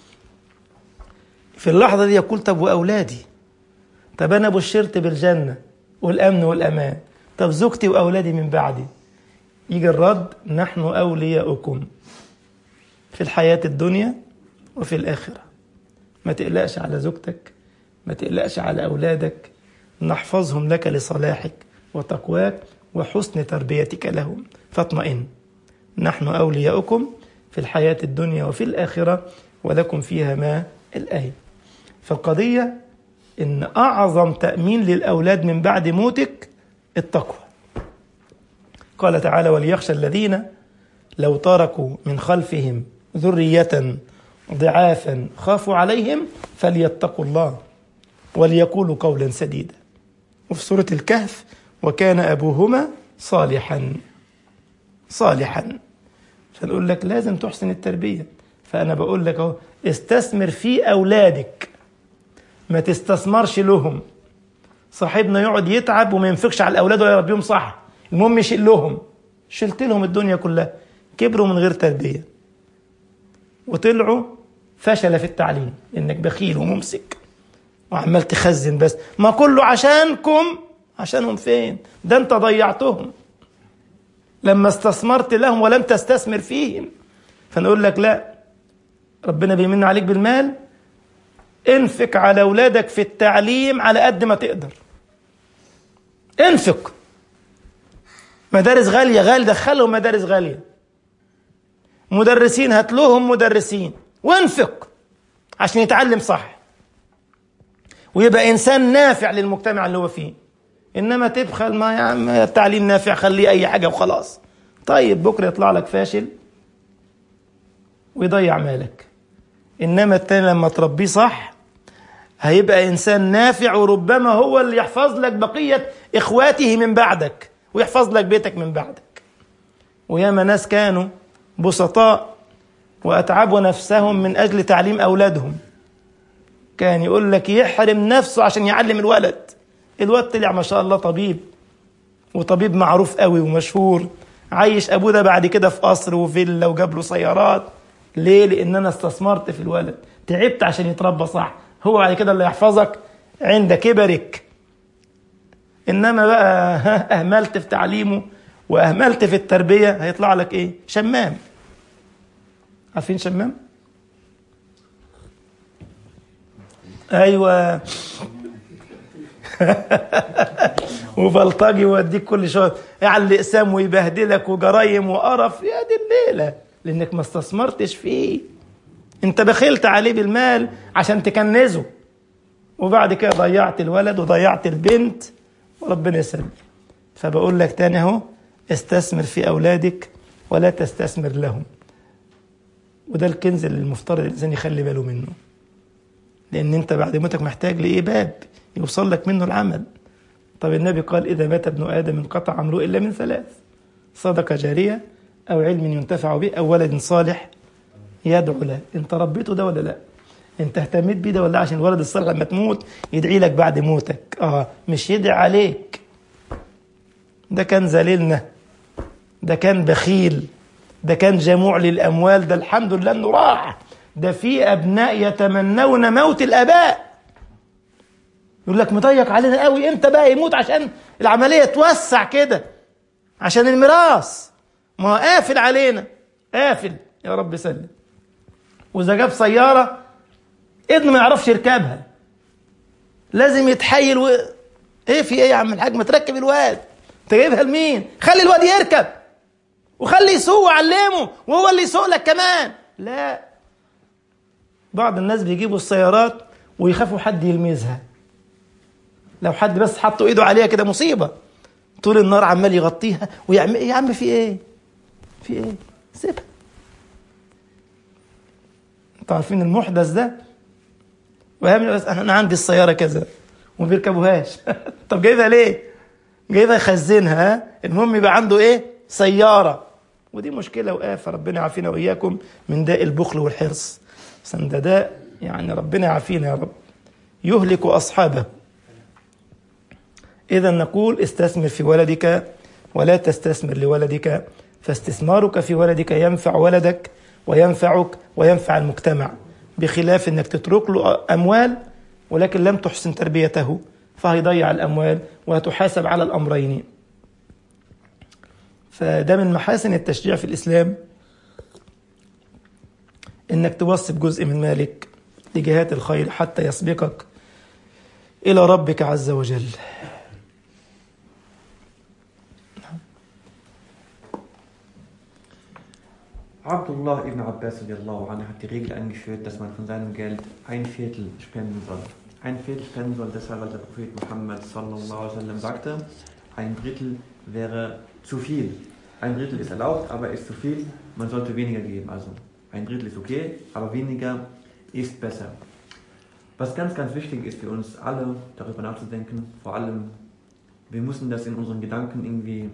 في اللحظة دي يقول طب وأولادي؟ طب أنا بشرت بالجنة والأمن والأمان، طب زوجتي وأولادي من بعدي؟ يجي الرد: نحن أولياؤكم في الحياة الدنيا وفي الآخرة. ما تقلقش على زوجتك، ما تقلقش على أولادك، نحفظهم لك لصلاحك وتقواك وحسن تربيتك لهم، فاطمئن. نحن أولياؤكم في الحياة الدنيا وفي الآخرة ولكم فيها ما الآية. فالقضية إن أعظم تأمين للأولاد من بعد موتك التقوى. قال تعالى: وليخشى الذين لو تركوا من خلفهم ذرية ضعافا خافوا عليهم فليتقوا الله وليقولوا قولا سديدا. وفي سورة الكهف: وكان أبوهما صالحا صالحا. فنقول لك لازم تحسن التربية. فأنا بقول لك أهو، استثمر في أولادك، ما تستثمرش لهم. صاحبنا يقعد يتعب وما ينفقش على الأولاد ولا يربيهم صح، المهم يشيل لهم. شلت لهم الدنيا كلها، كبروا من غير تربية وطلعوا فشل في التعليم، إنك بخيل وممسك وعمال تخزن بس، ما كله عشانكم عشانهم فين؟ ده أنت ضيعتهم لما استثمرت لهم ولم تستثمر فيهم. فنقول لك لا، ربنا بيمن عليك بالمال، انفق على أولادك في التعليم على قد ما تقدر. انفق. مدارس غالية غالية، دخلهم مدارس غالية. مدرسين هات لهم مدرسين، وانفق عشان يتعلم صح ويبقى إنسان نافع للمجتمع اللي هو فيه. إنما تبخل، ما يا عم التعليم نافع، خليه أي حاجة وخلاص. طيب بكرة يطلع لك فاشل ويضيع مالك. إنما التاني لما تربيه صح هيبقى إنسان نافع، وربما هو اللي يحفظ لك بقية إخواته من بعدك ويحفظ لك بيتك من بعدك. وياما ناس كانوا بسطاء وأتعبوا نفسهم من أجل تعليم أولادهم. كان يقول لك يحرم نفسه عشان يعلم الولد. الولد طلع ما شاء الله طبيب، وطبيب معروف قوي ومشهور، عايش أبوه ده بعد كده في قصر وفيلا وجاب له سيارات. ليه؟ لأن أنا استثمرت في الولد، تعبت عشان يتربى صح. هو بعد كده اللي يحفظك عند كبرك. إنما بقى أهملت في تعليمه وأهملت في التربية، هيطلع لك إيه؟ شمام. عارفين شمام؟ أيوة. وبلطجي ويوديك كل شوية يعلق اقسام ويبهدلك وجرايم وقرف. يا دي الليلة، لأنك ما استثمرتش فيه. أنت بخلت عليه بالمال عشان تكنزه، وبعد كده ضيعت الولد وضيعت البنت وربنا يسلم. فبقول لك تاني اهو، استثمر في أولادك ولا تستثمر لهم. وده الكنز اللي المفترض الإنسان يخلي باله منه، لأن أنت بعد موتك محتاج لإيه؟ باب يوصل لك منه العمل. طب النبي قال إذا مات ابن آدم انقطع عمله إلا من ثلاث: صدقة جارية، أو علم ينتفع به، أو ولد صالح يدعو له. أنت ربيته ده ولا لا؟ أنت اهتميت بيه ده ولا لا؟ عشان الولد الصالح لما تموت يدعي لك بعد موتك. آه مش يدعي عليك. ده كان ذليلنا، ده كان بخيل، ده كان جموع للأموال. ده الحمد لله إنه راح. ده في أبناء يتمنون موت الآباء، يقول لك مضيق علينا قوي، امتى بقى يموت عشان العملية توسع كده، عشان الميراث. ما هو قافل علينا، قافل. يا رب سلم. وإذا جاب سيارة ابنه ما يعرفش يركبها، لازم يتحيل و... ايه في ايه يا عم الحاج؟ ما تركب الواد. انت جايبها لمين؟ خلي الواد يركب وخلي يسوق وعلمه، وهو اللي يسوق لك كمان. لا، بعض الناس بيجيبوا السيارات ويخافوا حد يلمسها. لو حد بس حطوا ايده عليها كده مصيبة. طول النهار عمال يغطيها ويعمل ايه يا عم؟ في ايه؟ في ايه؟ سيبها. انتوا عارفين المحدث ده؟ وهم بس انا عندي السيارة كذا وما بيركبوهاش. طب جايبها ليه؟ جايبها يخزنها. المهم يبقى عنده ايه؟ سيارة. ودي مشكلة وآفة. ربنا يعافينا وإياكم من داء البخل والحرص. ده داء يعني ربنا يعافينا يا رب، يهلك أصحابه. إذا نقول استثمر في ولدك ولا تستثمر لولدك، فاستثمارك في ولدك ينفع ولدك وينفعك وينفع المجتمع، بخلاف أنك تترك له أموال ولكن لم تحسن تربيته، فهيضيع الأموال وهتحاسب على الأمرين. فده من محاسن التشجيع في الإسلام، إنك توصي بجزء من مالك لجهات الخير حتى يسبقك إلى ربك عز وجل. Abdullah ibn Abbas radiallahu anhu hat die Regel eingeführt, dass man von seinem Geld ein Viertel spenden soll. Ein Viertel spenden soll deshalb, weil der Prophet Muhammad sallallahu alaihi wasallam sagte, ein Drittel wäre zu viel. Ein Drittel ist erlaubt, aber ist zu viel. Man sollte weniger geben. Also ein Drittel ist okay, aber weniger ist besser. Was ganz, ganz wichtig ist für uns alle, darüber nachzudenken, vor allem, wir müssen das in unseren Gedanken irgendwie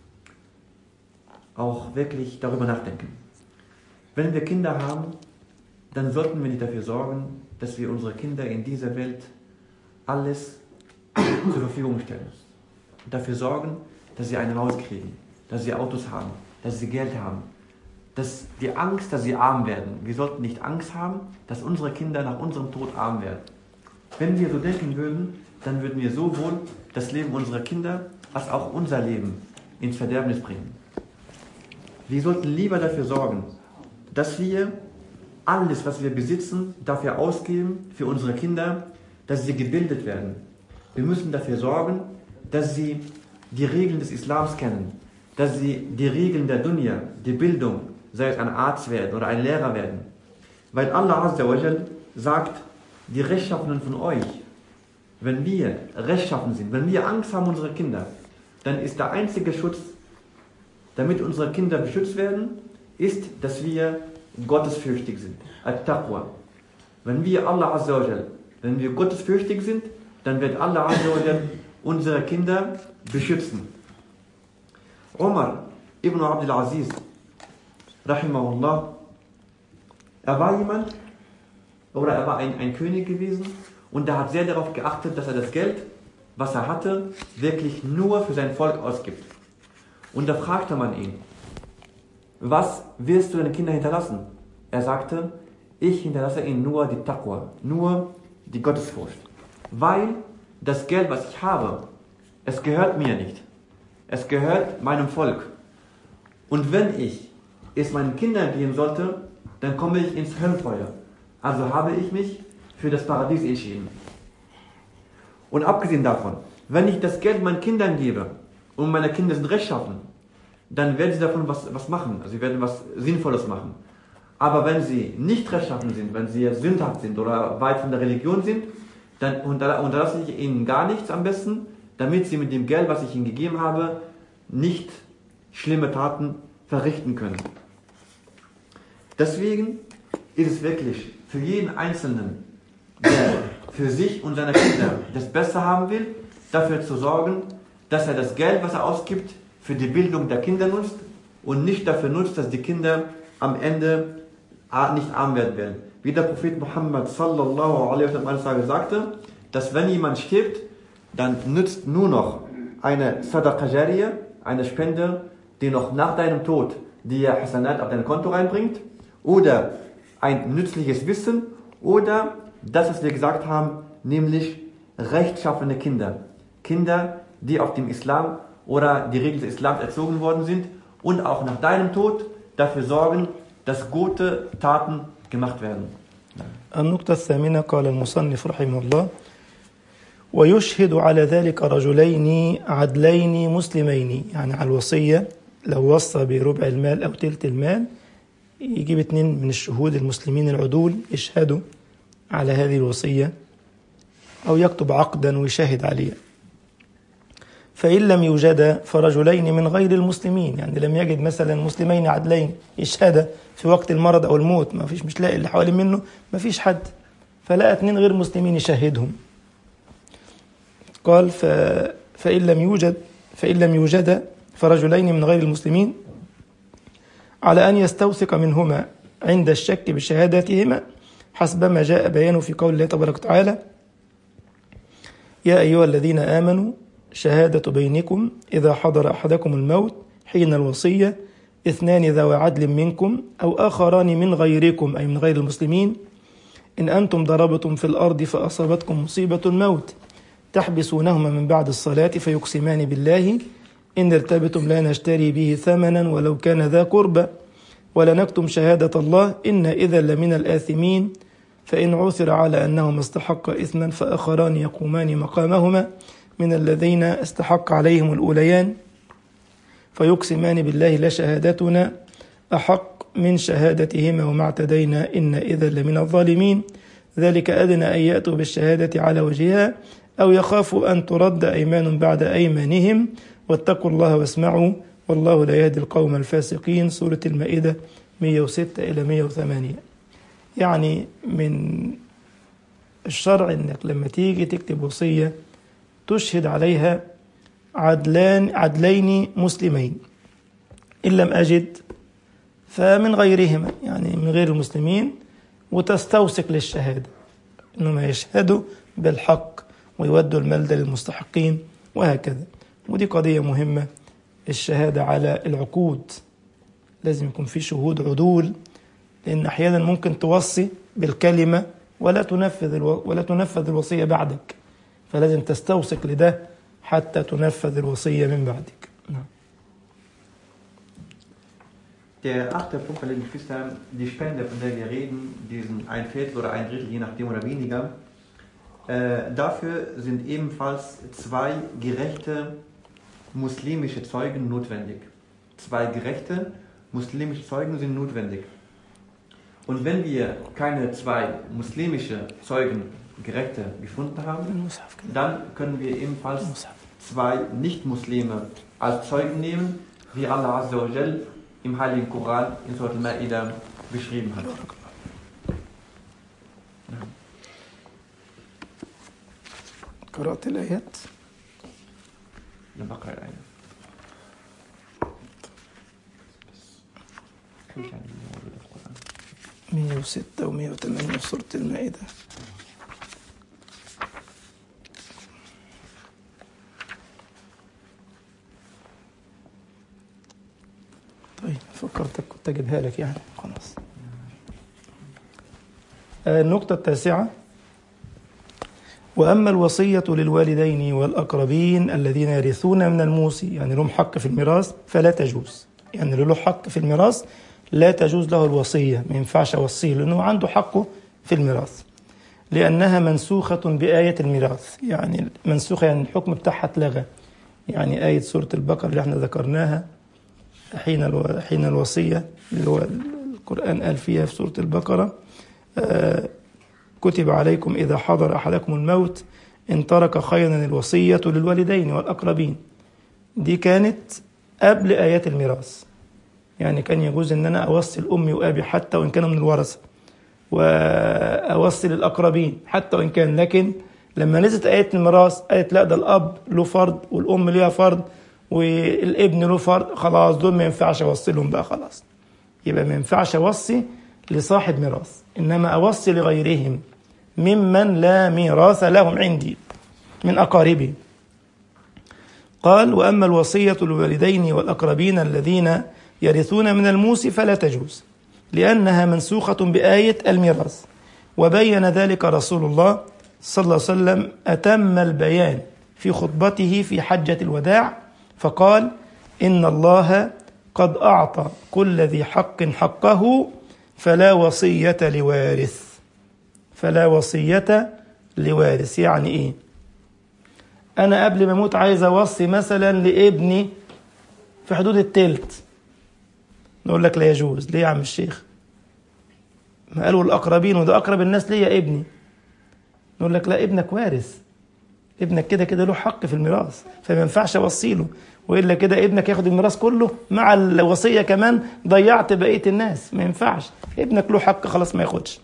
auch wirklich darüber nachdenken. Wenn wir Kinder haben, dann sollten wir nicht dafür sorgen, dass wir unsere Kinder in dieser Welt alles zur Verfügung stellen. Dafür sorgen, dass sie ein Haus kriegen, dass sie Autos haben, dass sie Geld haben, dass die Angst, dass sie arm werden. Wir sollten nicht Angst haben, dass unsere Kinder nach unserem Tod arm werden. Wenn wir so denken würden, dann würden wir sowohl das Leben unserer Kinder als auch unser Leben ins Verderbnis bringen. Wir sollten lieber dafür sorgen, dass wir alles, was wir besitzen, dafür ausgeben, für unsere Kinder, dass sie gebildet werden. Wir müssen dafür sorgen, dass sie die Regeln des Islams kennen, dass sie die Regeln der Dunya, die Bildung, sei es ein Arzt werden oder ein Lehrer werden. Weil Allah Azza wa Jal sagt, die Rechtschaffenen von euch, wenn wir rechtschaffen sind, wenn wir Angst haben um unsere Kinder, dann ist der einzige Schutz, damit unsere Kinder beschützt werden, ist, dass wir gottesfürchtig sind. At-Taqwa. Wenn wir Allah Azza wa Jal, wenn wir gottesfürchtig sind, dann wird Allah Azza wa Jal unsere Kinder beschützen. Umar ibn Abdul Aziz, rahimahullah, er war jemand, oder er war ein, ein König gewesen, und er hat sehr darauf geachtet, dass er das Geld, was er hatte, wirklich nur für sein Volk ausgibt. Und da fragte man ihn, was wirst du deinen Kindern hinterlassen? Er sagte, ich hinterlasse ihnen nur die Taqwa, nur die Gottesfurcht. Weil das Geld, was ich habe, es gehört mir nicht. Es gehört meinem Volk. Und wenn ich es meinen Kindern geben sollte, dann komme ich ins Höllenfeuer. Also habe ich mich für das Paradies entschieden. Und abgesehen davon, wenn ich das Geld meinen Kindern gebe und meine Kinder sind rechtschaffen, dann werden sie davon was, was machen. Also sie werden was Sinnvolles machen. Aber wenn sie nicht rechtschaffen sind, wenn sie sündhaft sind oder weit von der Religion sind, dann unterlasse ich ihnen gar nichts am besten, damit sie mit dem Geld, was ich ihnen gegeben habe, nicht schlimme Taten verrichten können. Deswegen ist es wirklich für jeden Einzelnen, der für sich und seine Kinder das Beste haben will, dafür zu sorgen, dass er das Geld, was er ausgibt, für die Bildung der Kinder nutzt und nicht dafür nutzt, dass die Kinder am Ende nicht arm werden werden. Wie der Prophet Muhammad sallallahu alaihi wa sallam sagte, dass wenn jemand stirbt, dann nützt nur noch eine Sadaqa Jariyah, eine Spende, die noch nach deinem Tod die Hasanat auf dein Konto reinbringt, oder ein nützliches Wissen, oder das, was wir gesagt haben, nämlich rechtschaffene Kinder. Kinder, die auf dem Islam oder die Regeln des Islams erzogen worden sind und auch nach deinem Tod dafür sorgen, dass gute Taten gemacht werden. النقطة الثامنة قال المصنف رحمه الله ويشهد على ذلك رجلين عدلين مسلمين، يعني على الوصية لو وصى بربع المال أو تلت المال يجيب اتنين من الشهود المسلمين العدول يشهدوا على هذه الوصية أو يكتب عقدا ويشاهد عليه. فإن لم يوجد فرجلين من غير المسلمين، يعني لم يجد مثلا مسلمين عدلين يشهد في وقت المرض أو الموت، ما فيش، مش لاقي اللي حوالين منه، ما فيش حد، فلقى اتنين غير مسلمين يشهدهم. قال ف... فإن لم يوجد فإن لم يوجد فرجلين من غير المسلمين على أن يستوثق منهما عند الشك بشهادتهما حسب ما جاء بيانه في قول الله تبارك وتعالى يا أيها الذين آمنوا شهادة بينكم إذا حضر أحدكم الموت حين الوصية اثنان ذوي عدل منكم أو آخران من غيركم أي من غير المسلمين إن أنتم ضربتم في الأرض فأصابتكم مصيبة الموت تحبسونهما من بعد الصلاة فيقسمان بالله إن ارتبتم لا نشتري به ثمنا ولو كان ذا قربى ولا نكتم شهادة الله إن إذا لمن الآثمين فإن عثر على أنهما استحق إثما فآخران يقومان مقامهما من الذين استحق عليهم الأوليان فيقسمان بالله لشهادتنا أحق من شهادتهما وما اعتدينا إن إذا لمن الظالمين ذلك أدنى أن يأتوا بالشهادة على وجهها أو يخافوا أن ترد أيمان بعد أيمانهم واتقوا الله واسمعوا والله لا يهدي القوم الفاسقين. سورة المائدة مئة وستة إلى مئة وثمانية. يعني من الشرع أنك لما تيجي تكتب وصية تشهد عليها عدلان عدلين مسلمين، إن لم أجد فمن غيرهما، يعني من غير المسلمين، وتستوثق للشهادة إنهم يشهدوا بالحق ويودوا المال ده للمستحقين وهكذا. ودي قضية مهمة، الشهادة على العقود لازم يكون في شهود عدول، لأن أحيانا ممكن توصي بالكلمة ولا تنفذ الو... ولا تنفذ الوصية بعدك، فلازم تستوثق لده حتى تنفذ الوصية من بعدك. نعم. Der achte Punkt, liebe Geschwister, die Spende, von der wir reden, diesen ein Viertel oder ein Drittel, je nachdem oder weniger, äh, dafür sind ebenfalls zwei gerechte muslimische Zeugen notwendig. Zwei gerechte muslimische Zeugen sind notwendig. Und wenn wir keine zwei muslimische Zeugen, gerechte, gefunden haben, dann können wir ebenfalls zwei Nicht-Muslime als Zeugen nehmen, wie Allah Azza wa Jal im Heiligen Koran in Surat al-Ma'idah beschrieben hat. قرأت الآيات؟ لم أقرأ الآية. كم كان موجود في القرآن؟ مئة وستة ومئة وثمانية في سورة المائدة. طيب فكرتك كنت أجيبها لك يعني خلاص. النقطة التاسعة: وأما الوصية للوالدين والأقربين الذين يرثون من الموصي، يعني لهم حق في الميراث، فلا تجوز. يعني اللي له حق في الميراث لا تجوز له الوصية، ما ينفعش أوصيه لأنه عنده حقه في الميراث، لأنها منسوخة بآية الميراث. يعني منسوخة يعني الحكم بتاعها اتلغى. يعني آية سورة البقرة اللي احنا ذكرناها حين الو... حين الوصية اللي هو القرآن قال فيها في سورة البقرة: آه كتب عليكم إذا حضر أحدكم الموت إن ترك خيرا الوصية للوالدين والأقربين. دي كانت قبل آيات الميراث. يعني كان يجوز أن أنا أوصي أمي وأبي حتى وإن كانوا من الورثة، وأوصي الأقربين حتى وإن كان، لكن لما نزلت آيات الميراث قالت لا، ده الأب له فرض والأم ليها فرض والابن له فرض، خلاص دول ما ينفعش أوصي لهم بقى، خلاص يبقى ما ينفعش أوصي لصاحب ميراث، إنما أوصي لغيرهم ممن لا ميراث لهم عندي من أقاربي. قال: وأما الوصية للوالدين والأقربين الذين يرثون من الموصي فلا تجوز، لأنها منسوخة بآية الميراث. وبين ذلك رسول الله صلى الله عليه وسلم أتم البيان في خطبته في حجة الوداع، فقال: إن الله قد أعطى كل ذي حق حقه فلا وصية لوارث. فلا وصية لوارث يعني إيه؟ أنا قبل ما أموت عايز أوصي مثلا لابني في حدود التلت، نقول لك لا يجوز. ليه يا عم الشيخ؟ ما قالوا الأقربين وده أقرب الناس ليا ابني. نقول لك لا، ابنك وارث، ابنك كده كده له حق في الميراث، فما ينفعش أوصيله، وإلا كده ابنك ياخد الميراث كله مع الوصية كمان، ضيعت بقية الناس. ما ينفعش، ابنك له حق خلاص ما ياخدش.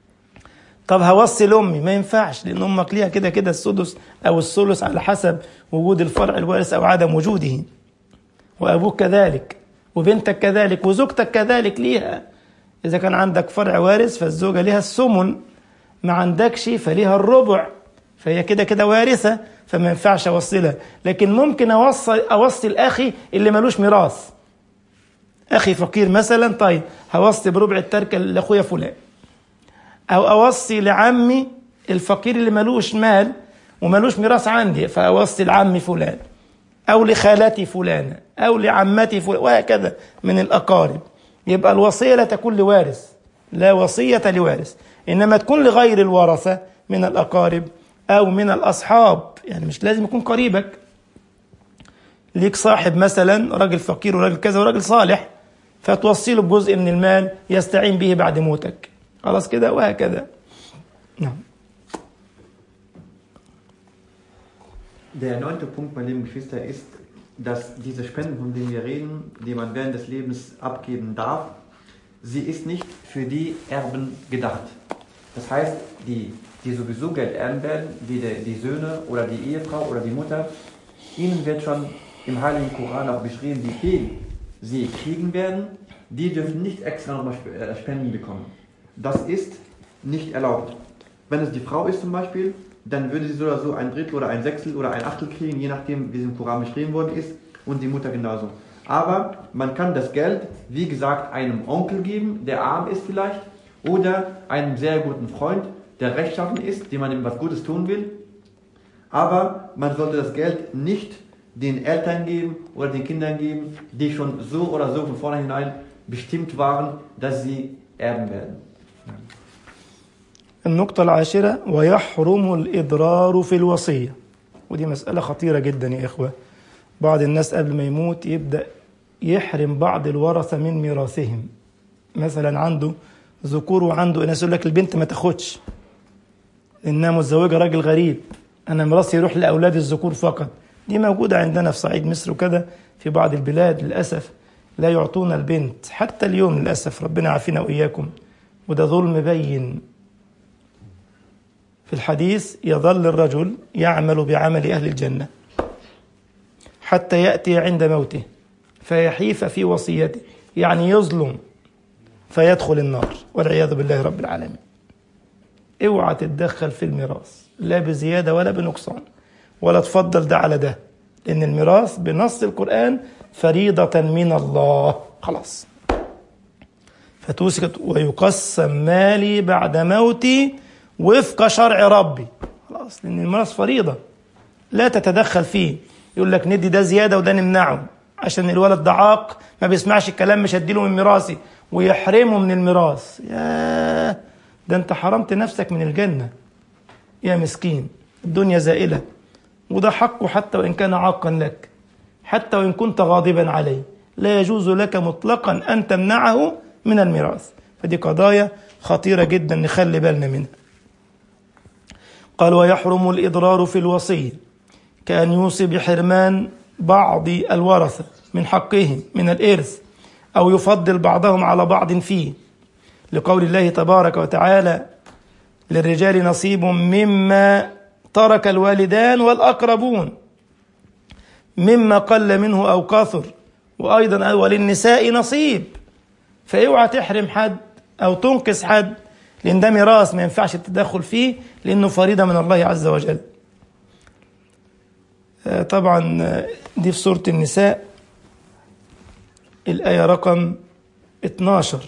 طب هوصي لأمي، ما ينفعش، لأن أمك ليها كده كده السدس أو الثلث على حسب وجود الفرع الوارث أو عدم وجوده، وأبوك كذلك، وبنتك كذلك، وزوجتك كذلك ليها. إذا كان عندك فرع وارث فالزوجة ليها الثمن، ما عندكش فليها الربع، فهي كده كده وارثة، فما ينفعش أوصلها. لكن ممكن أوصي أوصي الأخي اللي ملوش ميراث، أخي فقير مثلا، طيب هوصي بربع التركة لأخويا فلان، أو أوصي لعمي الفقير اللي ملوش مال وملوش ميراث عندي، فأوصي لعمي فلان، أو لخالتي فلانة، أو لعمتي فلان، وهكذا من الأقارب. يبقى الوصية لا تكون لوارث، لا وصية لوارث، إنما تكون لغير الورثة من الأقارب أو من الأصحاب. يعني مش لازم يكون قريبك، ليك صاحب مثلا راجل فقير وراجل كذا وراجل صالح، فتوصي له بجزء من المال يستعين به بعد موتك، خلاص كده، وهكذا. نعم. Der neunte Punkt, meine lieben Geschwister, ist, dass diese Spenden, von denen wir reden, die man während des Lebens abgeben darf, sie ist nicht für die Erben gedacht. Das heißt, die, die sowieso Geld erben werden, wie die, die Söhne oder die Ehefrau oder die Mutter, ihnen wird schon im Heiligen Koran auch beschrieben, wie viel sie kriegen werden. Die dürfen nicht extra nochmal Spenden bekommen. Das ist nicht erlaubt. Wenn es die Frau ist zum Beispiel, dann würde sie so oder so ein Drittel oder ein Sechstel oder ein Achtel kriegen, je nachdem, wie es im Koran beschrieben worden ist, und die Mutter genauso. Aber man kann das Geld, wie gesagt, einem Onkel geben, der arm ist vielleicht, oder einem sehr guten Freund, der rechtschaffen ist, dem man ihm was Gutes tun will. Aber man sollte das Geld nicht den Eltern geben oder den Kindern geben, die schon so oder so von vornherein bestimmt waren, dass sie erben werden. النقطة العاشرة ويحرم الإضرار في الوصية، ودي مسألة خطيرة جدا يا إخوة. بعض الناس قبل ما يموت يبدأ يحرم بعض الورثة من ميراثهم. مثلا عنده ذكور وعنده إناث، يقول لك البنت ما تاخدش لأنها متزوجة راجل غريب، أنا ميراثي يروح لأولاد الذكور فقط. دي موجودة عندنا في صعيد مصر وكذا في بعض البلاد للأسف لا يعطون البنت حتى اليوم للأسف، ربنا يعافينا وإياكم. وده ظلم بين. في الحديث يظل الرجل يعمل بعمل أهل الجنة حتى يأتي عند موته فيحيف في وصيته، يعني يظلم فيدخل النار والعياذ بالله رب العالمين. اوعى تتدخل في الميراث لا بزيادة ولا بنقصان، ولا تفضل ده على ده، لأن الميراث بنص القرآن فريضة من الله خلاص. فتوسكت ويقسم مالي بعد موتي وفق شرع ربي خلاص، لأن الميراث فريضة لا تتدخل فيه. يقول لك ندي ده زيادة وده نمنعه عشان الولد ضعاق ما بيسمعش الكلام مش هديله من ميراثي، ويحرمه من الميراث. يا ده انت حرمت نفسك من الجنة يا مسكين. الدنيا زائلة، وده حقه حتى وإن كان عاقا لك، حتى وإن كنت غاضبا عليه، لا يجوز لك مطلقا أن تمنعه من الميراث. فدي قضايا خطيرة جدا نخلي بالنا منها. قال ويحرم الإضرار في الوصية كأن يوصي بحرمان بعض الورثة من حقهم من الإرث أو يفضل بعضهم على بعض فيه، لقول الله تبارك وتعالى للرجال نصيب مما ترك الوالدان والأقربون مما قل منه أو كثر، وأيضا وللنساء نصيب. فاوعى تحرم حد أو تنقص حد، لأن ده ميراث ما ينفعش التدخل فيه لأنه فريضة من الله عز وجل. طبعا دي في سورة النساء الآية رقم اثناشر.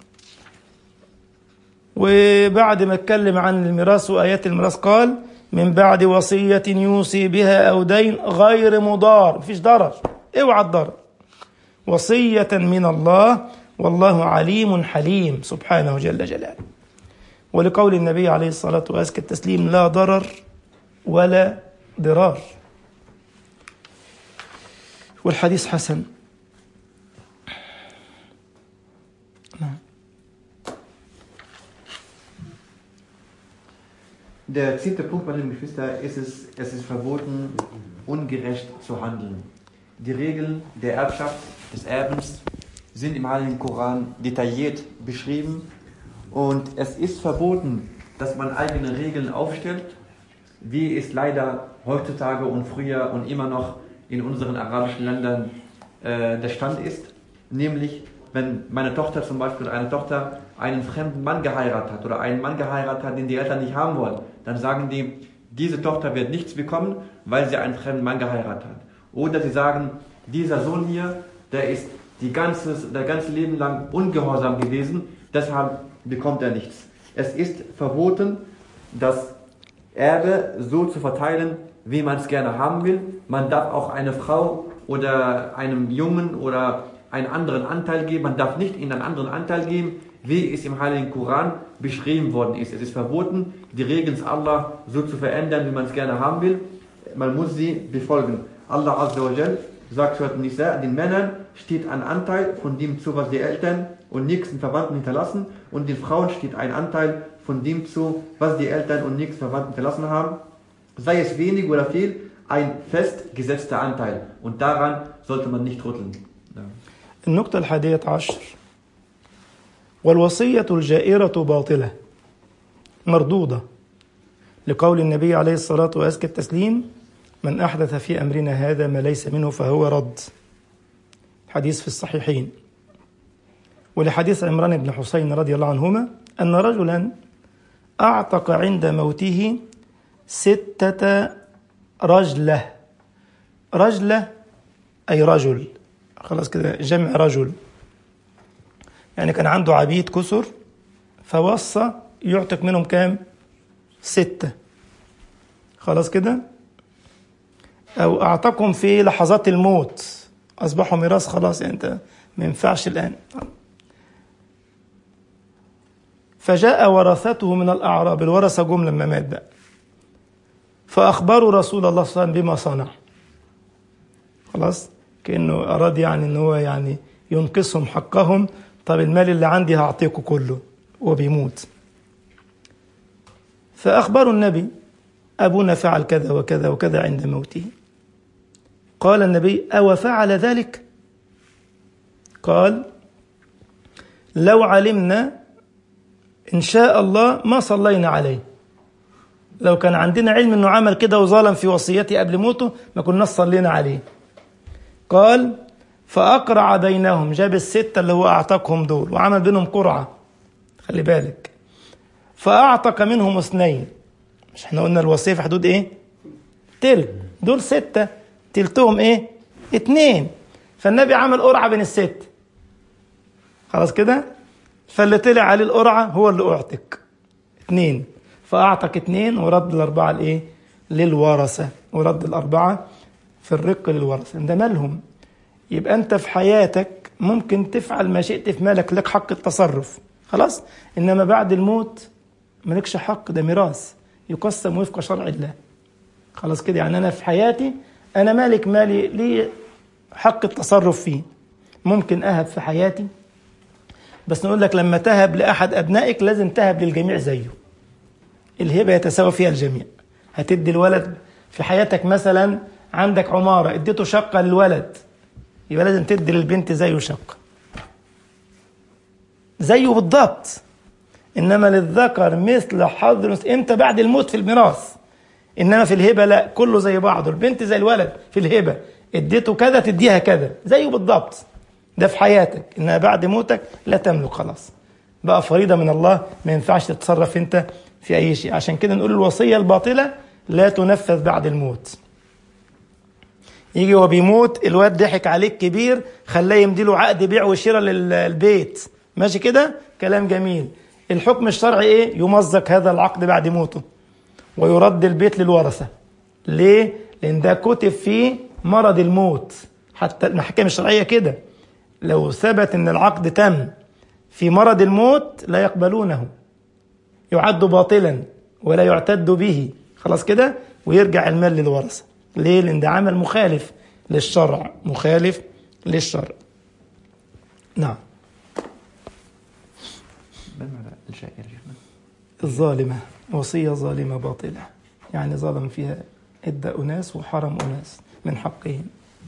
وبعد ما اتكلم عن الميراث وآيات الميراث قال من بعد وصية يوصي بها أو دين غير مضار، مفيش ضرر، اوعى الضرر، وصية من الله والله عليم حليم سبحانه جل جلاله. ولقول النبي عليه الصلاة وأزكى التسليم لا ضرر ولا ضرار، والحديث حسن. Der zehnte Punkt, meine lieben Geschwister, ist es, es ist verboten, ungerecht zu handeln. Die Regeln der Erbschaft, des Erbens, sind im Heiligen Koran detailliert beschrieben und es ist verboten, dass man eigene Regeln aufstellt, wie es leider heutzutage und früher und immer noch in unseren arabischen Ländern äh, der Stand ist. Nämlich, wenn meine Tochter zum Beispiel, eine Tochter, einen fremden Mann geheiratet hat oder einen Mann geheiratet hat, den die Eltern nicht haben wollen, dann sagen die, diese Tochter wird nichts bekommen, weil sie einen fremden Mann geheiratet hat. Oder sie sagen, dieser Sohn hier, der ist die ganze, der ganze Leben lang ungehorsam gewesen, deshalb bekommt er nichts. Es ist verboten, das Erbe so zu verteilen, wie man es gerne haben will. Man darf auch eine Frau oder einem Jungen oder einen anderen Anteil geben. Man darf nicht ihnen einen anderen Anteil geben, wie es im Heiligen Koran beschrieben worden ist. Es ist verboten, die Regeln Allah so zu verändern, wie man es gerne haben will. Man muss sie befolgen. Allah Azza wa Jal sagt Surat Nisa, den Männern steht ein Anteil von dem zu, was die Eltern und nächsten Verwandten hinterlassen, und den Frauen steht ein Anteil von dem zu, was die Eltern und nächsten Verwandten hinterlassen haben. Sei es wenig oder viel, ein festgesetzter Anteil. Und daran sollte man nicht rütteln. Ja. النقطة الحادية عشر والوصية الجائرة باطلة مردودة، لقول النبي عليه الصلاة وأزكى التسليم من أحدث في أمرنا هذا ما ليس منه فهو رد. حديث في الصحيحين. ولحديث عمران بن حسين رضي الله عنهما أن رجلا أعتق عند موته ستة رجلة. رجلة أي رجل، خلاص كده جمع رجل، يعني كان عنده عبيد كسر فوصى يعتق منهم كام؟ ستة. خلاص كده أو أعتقهم في لحظات الموت، أصبحوا ميراث خلاص، يعني أنت ما ينفعش الآن. فجاء ورثته من الأعراب، الورثة جم لما مات بقى، فأخبروا رسول الله صلى الله عليه وسلم بما صنع. خلاص كأنه أراد يعني أنه هو يعني ينقصهم حقهم. طب المال اللي عندي هعطيكم كله وبيموت. فأخبروا النبي أبونا فعل كذا وكذا وكذا عند موته. قال النبي أو فعل ذلك؟ قال لو علمنا إن شاء الله ما صلينا عليه. لو كان عندنا علم أنه عمل كده وظلم في وصيته قبل موته ما كنا صلينا عليه. قال فأقرع بينهم، جاب الستة اللي هو أعتقهم دول وعمل بينهم قرعة، خلي بالك، فأعتق منهم اثنين. مش احنا قلنا الوصية في حدود ايه؟ تلت، دول ستة، تلتهم ايه؟ اتنين. فالنبي عمل قرعة بين الست، خلاص كده، فاللي طلع عليه القرعة هو اللي أعتق اتنين، فأعتق اتنين ورد الأربعة الايه؟ للورثة، ورد الأربعة في الرق للورثة، ده مالهم. يبقى أنت في حياتك ممكن تفعل ما شئت في مالك، لك حق التصرف خلاص، إنما بعد الموت مالكش حق، ده ميراث يقسم وفق شرع الله. خلاص كده، يعني أنا في حياتي أنا مالك مالي، لي حق التصرف فيه. ممكن أهب في حياتي، بس نقول لك لما تهب لأحد أبنائك لازم تهب للجميع زيه. الهبة يتساوى فيها الجميع. هتدي الولد في حياتك مثلا، عندك عمارة اديته شقة للولد، يبقى لازم تدي للبنت زيه شقة زيه بالضبط. إنما للذكر مثل حظ الأنثيين إمتى؟ بعد الموت في الميراث. إنما في الهبة لا، كله زي بعضه، البنت زي الولد في الهبة، اديته كذا تديها كذا زيه بالضبط. ده في حياتك، إنها بعد موتك لا تملك، خلاص بقى فريضة من الله، ما ينفعش تتصرف أنت في أي شيء. عشان كده نقول الوصية الباطلة لا تنفذ بعد الموت. يجي وبيموت الواد ضحك عليك كبير، خلاه يمديله عقد بيع وشراء للبيت، ماشي كده، كلام جميل. الحكم الشرعي ايه؟ يمزق هذا العقد بعد موته ويرد البيت للورثة. ليه؟ لأن ده كتب فيه مرض الموت. حتى المحاكم الشرعية كده، لو ثبت ان العقد تم في مرض الموت لا يقبلونه، يعد باطلا ولا يعتد به، خلاص كده، ويرجع المال للورثة. ليه؟ لأن ده عمل مخالف للشرع، مخالف للشرع. نعم. الظالمة، وصية ظالمة باطلة، يعني ظلم فيها عدة أناس وحرم أناس من حقهم.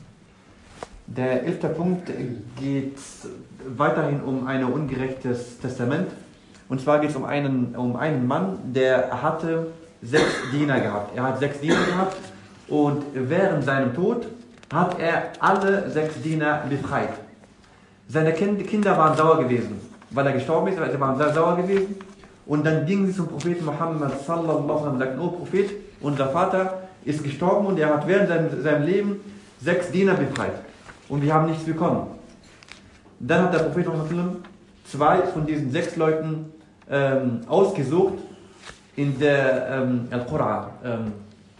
Der elfte Punkt geht weiterhin um ein ungerechtes Testament. Und zwar geht es um einen, um einen Mann, der hatte sechs Diener gehabt. Er hat sechs Diener gehabt und während seinem Tod hat er alle sechs Diener befreit. Seine Kinder waren sauer gewesen, weil er gestorben ist, weil sie waren sehr sauer gewesen. Und dann gingen sie zum Propheten Muhammad sallallahu alaihi wasallam und sagten: Oh Prophet, unser Vater ist gestorben und er hat während seinem, seinem Leben sechs Diener befreit. Und wir haben nichts bekommen. Dann hat der Prophet zwei von diesen sechs Leuten ähm, ausgesucht in der ähm, Al-Qur'a. Ähm,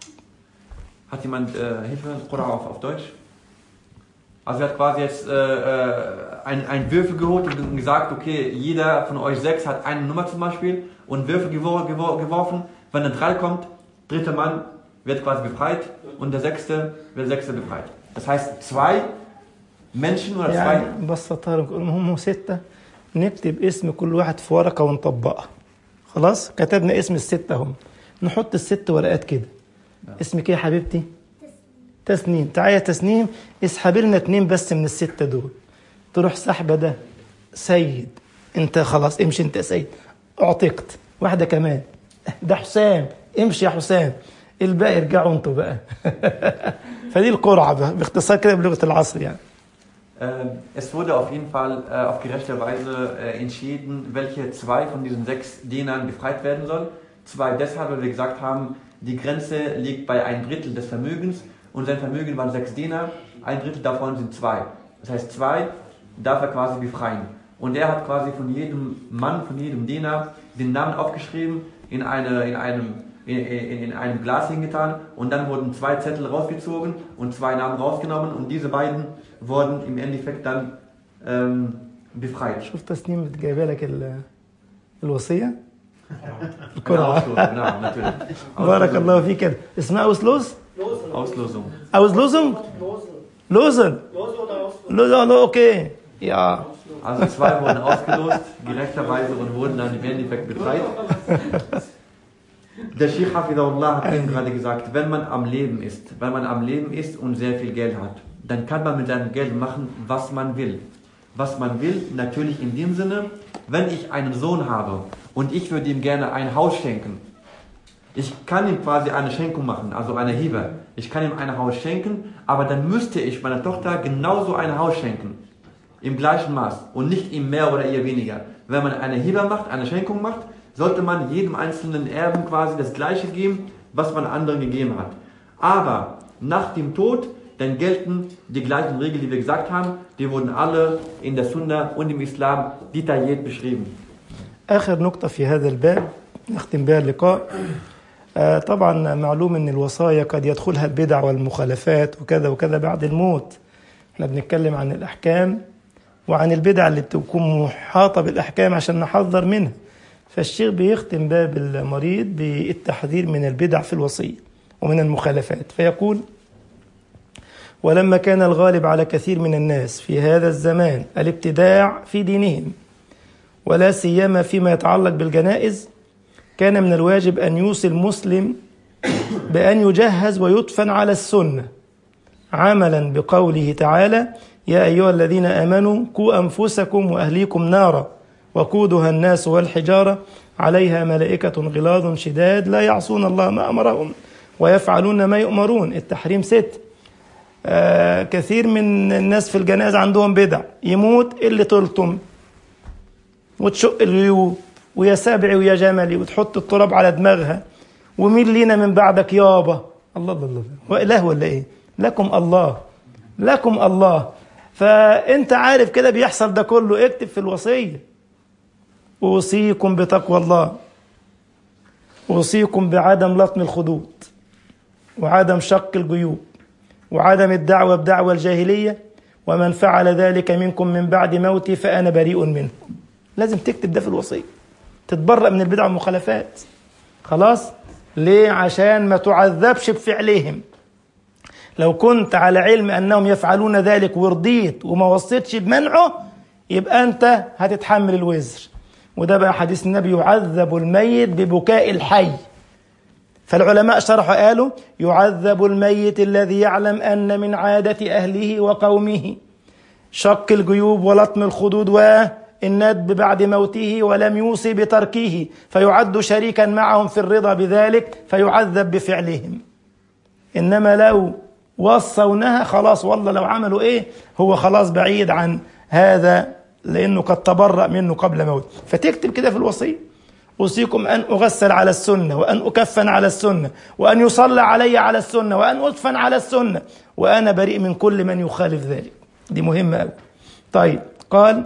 hat jemand äh, Hilfe? Al-Qur'a auf, auf Deutsch? Also er hat quasi jetzt äh, ein, ein Würfel geholt und gesagt, okay, jeder von euch sechs hat eine Nummer zum Beispiel und Würfel gewor gewor geworfen. Wenn ein drei kommt, dritter Mann wird quasi befreit und der sechste wird der sechste befreit. Das heißt, zwei Menschen oder zwei. يعني ببساطة هم ستة، نكتب اسم كل واحد في ورقة ونطبقها. خلاص كتبنا اسم الستة هم، نحط الست ورقات كده. اسمك ايه يا حبيبتي؟ تسنيم. تعالى يا تسنيم، اسحب لنا اتنين بس من الستة دول. تروح سحبة ده سيد، انت خلاص امشي انت سيد، اعتقت. واحدة كمان، ده حسام، امشي يا حسام. الباقي ارجعوا انتوا بقى. فدي القرعة باختصار كده بلغة العصر يعني. Es wurde auf jeden Fall äh, auf gerechte Weise äh, entschieden, welche zwei von diesen sechs Dienern befreit werden sollen. Zwei deshalb, weil wir gesagt haben, die Grenze liegt bei ein Drittel des Vermögens und sein Vermögen waren sechs Diener, ein Drittel davon sind zwei. Das heißt, zwei darf er quasi befreien. Und er hat quasi von jedem Mann, von jedem Diener den Namen aufgeschrieben in, eine, in einem in, in, in einem Glas hingetan und dann wurden zwei Zettel rausgezogen und zwei Namen rausgenommen und diese beiden wurden im Endeffekt dann ähm, befreit. شوف تسنيم جايبه لك ال- الوصية Eine القرعة. Auslosung, genau, natürlich. بارك الله فيك كده اسمها أوسلوس Auslosung. أوسلوزنج لوزن لوزن أوكي يا Also zwei wurden ausgelost, gerechterweise, und wurden dann im Endeffekt befreit. Der Sheikh Hafidahullah hat eben gerade gesagt, wenn man am Leben ist, wenn man am Leben ist und sehr viel Geld hat, dann kann man mit seinem Geld machen, was man will. Was man will, natürlich in dem Sinne, wenn ich einen Sohn habe und ich würde ihm gerne ein Haus schenken. Ich kann ihm quasi eine Schenkung machen, also eine Hibe. Ich kann ihm ein Haus schenken, aber dann müsste ich meiner Tochter genauso ein Haus schenken. Im gleichen Maß und nicht ihm mehr oder ihr weniger. Wenn man eine Hibe macht, eine Schenkung macht, sollte man jedem einzelnen Erben quasi das Gleiche geben, was man anderen gegeben hat. Aber nach dem Tod, dann gelten die gleichen Regeln, die wir gesagt haben, die wurden alle in der Sunna und im Islam detailliert beschrieben. آخر نقطة في هذا الباب نختم بها اللقاء. آه طبعا معلوم أن الوصايا قد يدخلها البدع والمخالفات وكذا وكذا بعد الموت. احنا بنتكلم عن الأحكام وعن البدع اللي بتكون محاطة بالأحكام عشان نحذر منها. فالشيخ بيختم باب المريض بالتحذير من البدع في الوصية ومن المخالفات فيقول: ولما كان الغالب على كثير من الناس في هذا الزمان الابتداع في دينهم ولا سيما فيما يتعلق بالجنائز، كان من الواجب أن يوصي المسلم بأن يجهز ويدفن على السنة عملا بقوله تعالى: يا أيها الذين آمنوا قوا أنفسكم وأهليكم نارا وقودها الناس والحجارة عليها ملائكة غلاظ شداد لا يعصون الله ما أمرهم ويفعلون ما يؤمرون. التحريم ست. آه كثير من الناس في الجنازة عندهم بدع، يموت اللي تلطم وتشق الجيوب ويا سابعي ويا جملي وتحط التراب على دماغها ومين لينا من بعدك يابا. الله الله الله وإله ولا إيه؟ لكم الله لكم الله. فأنت عارف كده بيحصل ده كله، اكتب في الوصية: أوصيكم بتقوى الله، أوصيكم بعدم لطم الخدود وعدم شق الجيوب وعدم الدعوة بدعوة الجاهلية، ومن فعل ذلك منكم من بعد موتي فأنا بريء منه. لازم تكتب ده في الوصية، تتبرأ من البدع والمخالفات. خلاص؟ ليه؟ عشان ما تعذبش بفعلهم. لو كنت على علم أنهم يفعلون ذلك ورضيت وما وصيتش بمنعه، يبقى أنت هتتحمل الوزر. وده بقى حديث النبي: يعذب الميت ببكاء الحي. فالعلماء شرحوا قالوا: يعذب الميت الذي يعلم أن من عادة أهله وقومه شق الجيوب ولطم الخدود والندب بعد موته ولم يوصي بتركه، فيعد شريكا معهم في الرضا بذلك فيعذب بفعلهم. إنما لو وصونها خلاص، والله لو عملوا إيه هو خلاص بعيد عن هذا لأنه قد تبرأ منه قبل موت. فتكتب كده في الوصية: أوصيكم أن أغسل على السنة وأن أكفن على السنة وأن يصلى علي على السنة وأن أدفن على السنة وأنا بريء من كل من يخالف ذلك. دي مهمة أوي. طيب، قال: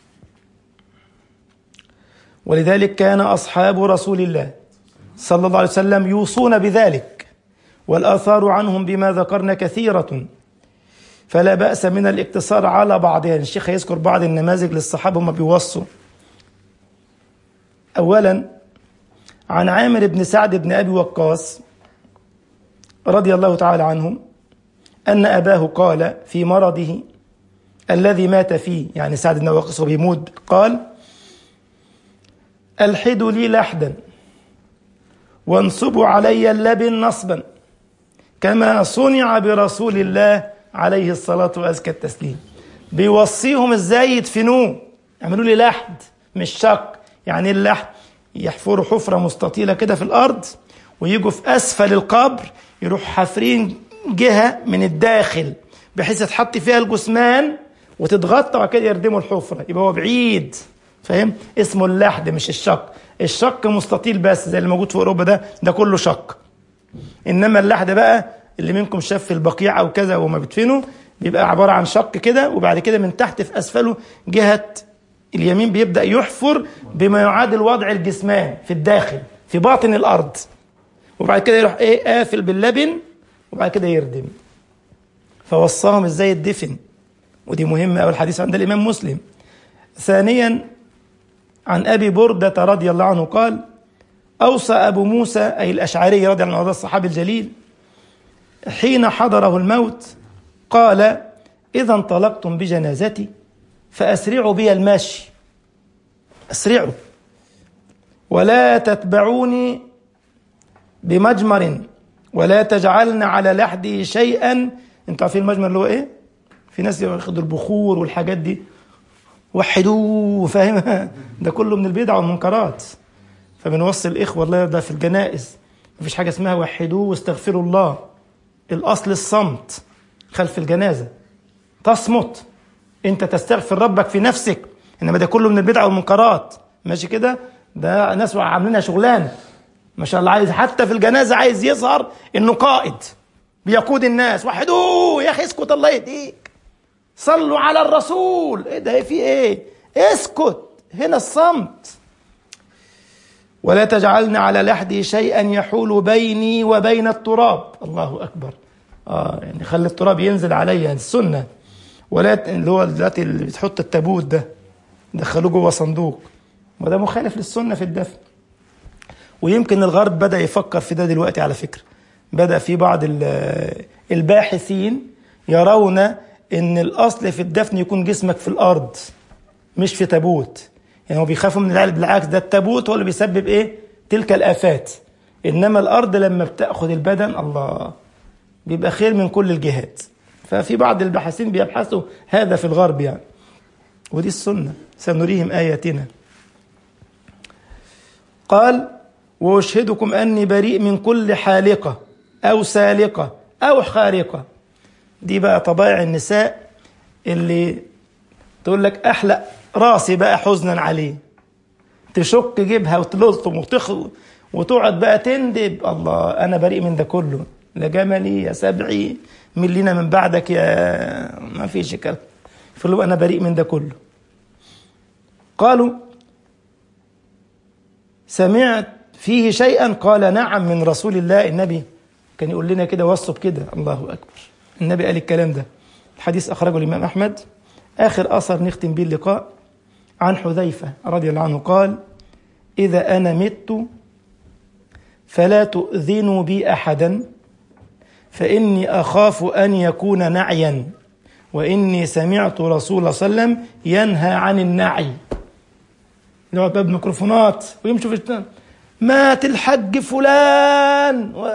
ولذلك كان أصحاب رسول الله صلى الله عليه وسلم يوصون بذلك، والآثار عنهم بما ذكرنا كثيرة، فلا بأس من الاقتصار على بعضها. الشيخ يذكر بعض النماذج للصحابة هم بيوصوا. أولا عن عامر بن سعد بن أبي وقاص رضي الله تعالى عنهم أن أباه قال في مرضه الذي مات فيه، يعني سعد بن أبي وقاص وبيموت، قال: ألحدوا لي لحدا وانصبوا علي اللبن نصبا كما صنع برسول الله عليه الصلاة وأزكى التسليم. بيوصيهم ازاي يدفنوه. يعملوا لي لحد مش شق. يعني اللحد يحفروا حفرة مستطيلة كده في الأرض ويجوا في أسفل القبر يروح حافرين جهة من الداخل بحيث يتحط فيها الجثمان وتتغطى وكده يردموا الحفرة، يبقى هو بعيد. فاهم؟ اسمه اللحد مش الشق. الشق مستطيل بس زي اللي موجود في أوروبا، ده ده كله شق. إنما اللحد بقى اللي منكم شاف في البقيع أو كذا وما بيدفنوا بيبقى عبارة عن شق كده، وبعد كده من تحت في أسفله جهة اليمين بيبدأ يحفر بما يعادل وضع الجسمان في الداخل في باطن الأرض، وبعد كده يروح ايه قافل باللبن وبعد كده يردم. فوصاهم ازاي يدفن، ودي مهمة أول حديث عند الإمام مسلم. ثانيا عن أبي بردة رضي الله عنه قال أوصى أبو موسى أي الأشعري رضي الله عنه الصحابي الجليل حين حضره الموت قال إذا انطلقتم بجنازتي فأسرعوا بي المشي، أسرعوا ولا تتبعوني بمجمر ولا تجعلن على لحدي شيئا. انتوا عارفين المجمر اللي هو ايه؟ في ناس ياخدوا البخور والحاجات دي، وحدوه، فاهم؟ ده كله من البدع والمنكرات. فبنوصي الإخوة والله ده في الجنائز مفيش حاجة اسمها وحدوه واستغفروا الله. الأصل الصمت خلف الجنازة، تصمت، انت تستغفر ربك في نفسك، انما ده كله من البدع والمنكرات. ماشي كده؟ ده ناس عاملينها شغلانه ما شاء الله، عايز حتى في الجنازه عايز يظهر انه قائد بيقود الناس. وحدوه يا اخي، اسكت الله يهديك، صلوا على الرسول. ايه ده؟ في ايه؟ اسكت، هنا الصمت. ولا تجعلن على لحدي شيئا يحول بيني وبين التراب. الله اكبر. اه يعني خلي التراب ينزل عليا، السنه. ولا اللي هو دلوقتي اللي بتحط التابوت ده دخلوه جوه صندوق، وده مخالف للسنه في الدفن. ويمكن الغرب بدأ يفكر في ده دلوقتي على فكرة. بدأ في بعض الباحثين يرون ان الاصل في الدفن يكون جسمك في الارض مش في تابوت. يعني هو بيخافوا من العلم، بالعكس ده التابوت هو اللي بيسبب ايه؟ تلك الآفات. انما الارض لما بتاخذ البدن الله بيبقى خير من كل الجهات. ففي بعض الباحثين بيبحثوا هذا في الغرب يعني، ودي السنة. سنريهم آياتنا. قال وأشهدكم أني بريء من كل حالقة أو سالقة أو حارقة. دي بقى طبائع النساء اللي تقول لك أحلق راسي بقى حزنا عليه، تشك جيبها وتلطم وتخ وتقعد بقى تندب. الله أنا بريء من ده كله، لا جملي يا سبعي ملينا من بعدك يا ما فيش كلام. فلو أنا بريء من ده كله. قالوا سمعت فيه شيئا؟ قال نعم من رسول الله. النبي كان يقول لنا كده وصف كده. الله أكبر، النبي قال الكلام ده. الحديث أخرجه الإمام أحمد. آخر أثر نختم به اللقاء عن حذيفة رضي الله عنه قال إذا أنا مت فلا تؤذنوا بي أحدا فإني أخاف أن يكون نعيا وإني سمعت رسول الله صلى الله عليه وسلم ينهى عن النعي. نقعد باب ميكروفونات ويمشوا في الشتان مات الحج فلان و...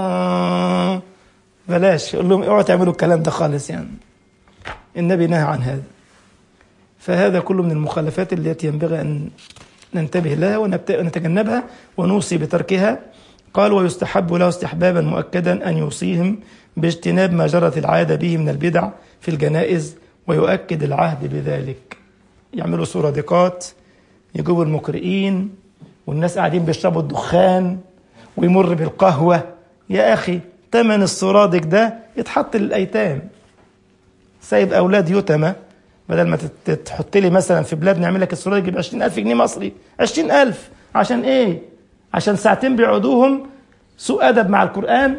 بلاش، قول لهم اوعوا تعملوا الكلام ده خالص. يعني النبي نهى عن هذا. فهذا كله من المخالفات التي ينبغي أن ننتبه لها ونتجنبها ونوصي بتركها. قال ويستحب له استحبابا مؤكدا أن يوصيهم باجتناب ما جرت العادة به من البدع في الجنائز ويؤكد العهد بذلك. يعملوا سرادقات، يجيبوا المقرئين والناس قاعدين بيشربوا الدخان ويمر بالقهوة. يا أخي تمن السرادق ده يتحط للأيتام. سايب أولاد يتمى، بدل ما تحط لي مثلا في بلاد نعمل لك السرادق يجيب عشرين ألف جنيه مصري. عشرين ألف عشان إيه؟ عشان ساعتين بيعودوهم سوء أدب مع القرآن،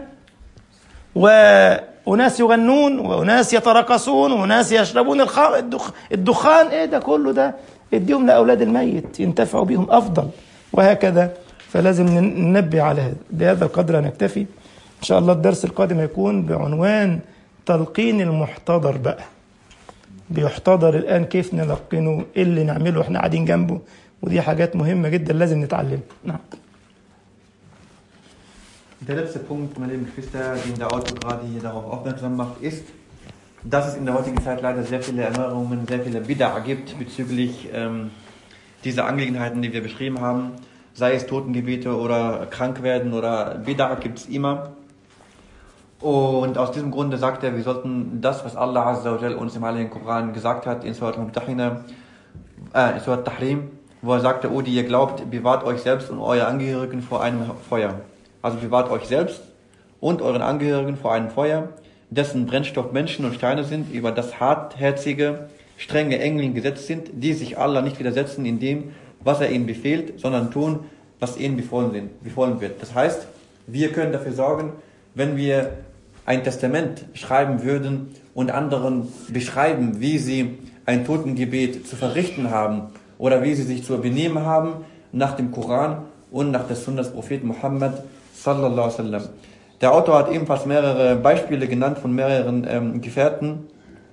وناس يغنون وناس يترقصون وناس يشربون الدخان. إيه ده كله ده؟ اديهم لأولاد الميت ينتفعوا بهم أفضل، وهكذا. فلازم ننبه على هذا. بهذا القدر نكتفي. إن شاء الله الدرس القادم يكون بعنوان تلقين المحتضر. بقى بيحتضر الآن كيف نلقنه، إيه اللي نعمله إحنا قاعدين جنبه، ودي حاجات مهمة جدا لازم نتعلم. نعم. Der letzte Punkt, meine lieben Geschwister, den der Autor gerade hier darauf aufmerksam macht, ist, dass es in der heutigen Zeit leider sehr viele Erneuerungen, sehr viele Bid'a gibt bezüglich ähm, dieser Angelegenheiten, die wir beschrieben haben. Sei es Totengebete oder Krankwerden oder Bid'a gibt es immer. Und aus diesem Grunde sagt er, wir sollten das, was Allah Azza wa Jal uns im Heiligen Koran gesagt hat, in Surat Mumtahina, äh, in Surat Tahrim, wo er sagte, O die ihr glaubt, bewahrt euch selbst und eure Angehörigen vor einem Feuer. Also bewahrt euch selbst und euren Angehörigen vor einem Feuer, dessen Brennstoff Menschen und Steine sind, über das hartherzige, strenge Engel gesetzt sind, die sich Allah nicht widersetzen in dem, was er ihnen befehlt, sondern tun, was ihnen befohlen, sind, befohlen wird. Das heißt, Wir können dafür sorgen, wenn wir ein Testament schreiben würden und anderen beschreiben, wie sie ein Totengebet zu verrichten haben oder wie sie sich zu benehmen haben nach dem Koran und nach der Sunna des Propheten Muhammad sallallahu alaihi wasallam. Der Autor hat ebenfalls mehrere Beispiele genannt von mehreren ähm, Gefährten,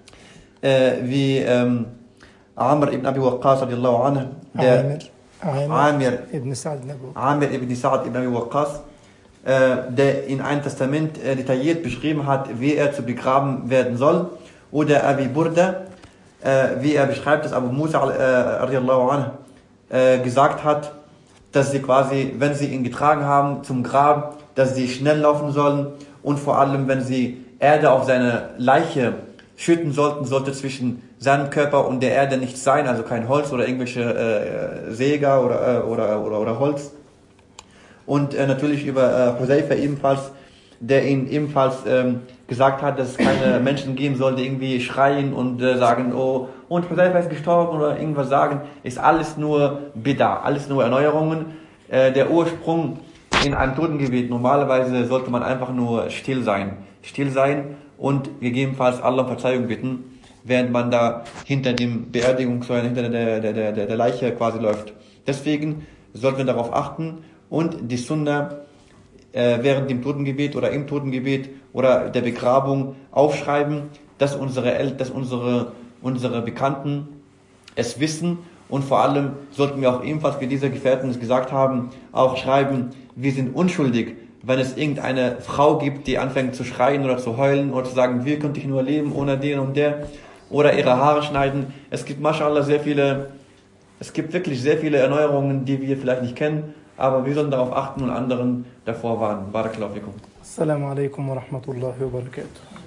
äh, wie ähm, Amr ibn Abi Waqqas radiallahu anhu, der Amir, Amir ibn Sa'd ibn Abu. Amir ibn Sa'd ibn Abi Waqqas, äh, der in einem Testament äh, detailliert beschrieben hat, wie er zu begraben werden soll. Oder Abi Burda, äh, wie er beschreibt, dass Abu Musa äh, radiallahu anhu äh, gesagt hat, dass sie quasi, wenn sie ihn getragen haben zum Grab, dass sie schnell laufen sollen und vor allem, wenn sie Erde auf seine Leiche schütten sollten, sollte zwischen seinem Körper und der Erde nichts sein, also kein Holz oder irgendwelche äh, Säger oder, äh, oder, oder, oder Holz. Und äh, natürlich über äh, Huzaifa ebenfalls, der ihn ebenfalls ähm, gesagt hat, dass es keine Menschen geben soll, die irgendwie schreien und äh, sagen, oh, und Huzaifa ist gestorben oder irgendwas sagen, ist alles nur Bid'a, alles nur Erneuerungen. Äh, der Ursprung in einem Totengebet, normalerweise sollte man einfach nur still sein, still sein und gegebenenfalls Allah um Verzeihung bitten, während man da hinter dem Beerdigungssäulen, hinter der, der, der, der Leiche quasi läuft. Deswegen sollten wir darauf achten und die Sunna äh, während dem Totengebet oder im Totengebet oder der Begrabung aufschreiben, dass unsere El dass unsere, unsere Bekannten es wissen und vor allem sollten wir auch ebenfalls, wie diese Gefährten es gesagt haben, auch schreiben, wir sind unschuldig, wenn es irgendeine Frau gibt, die anfängt zu schreien oder zu heulen oder zu sagen, wie könnte ich nur leben ohne den und der, oder ihre Haare schneiden. Es gibt, mashallah, sehr viele, es gibt wirklich sehr viele Erneuerungen, die wir vielleicht nicht kennen, aber wir sollen darauf achten und anderen davor warnen. Barakallahu fikum. Assalamu alaikum wa rahmatullahi wa barakatuh.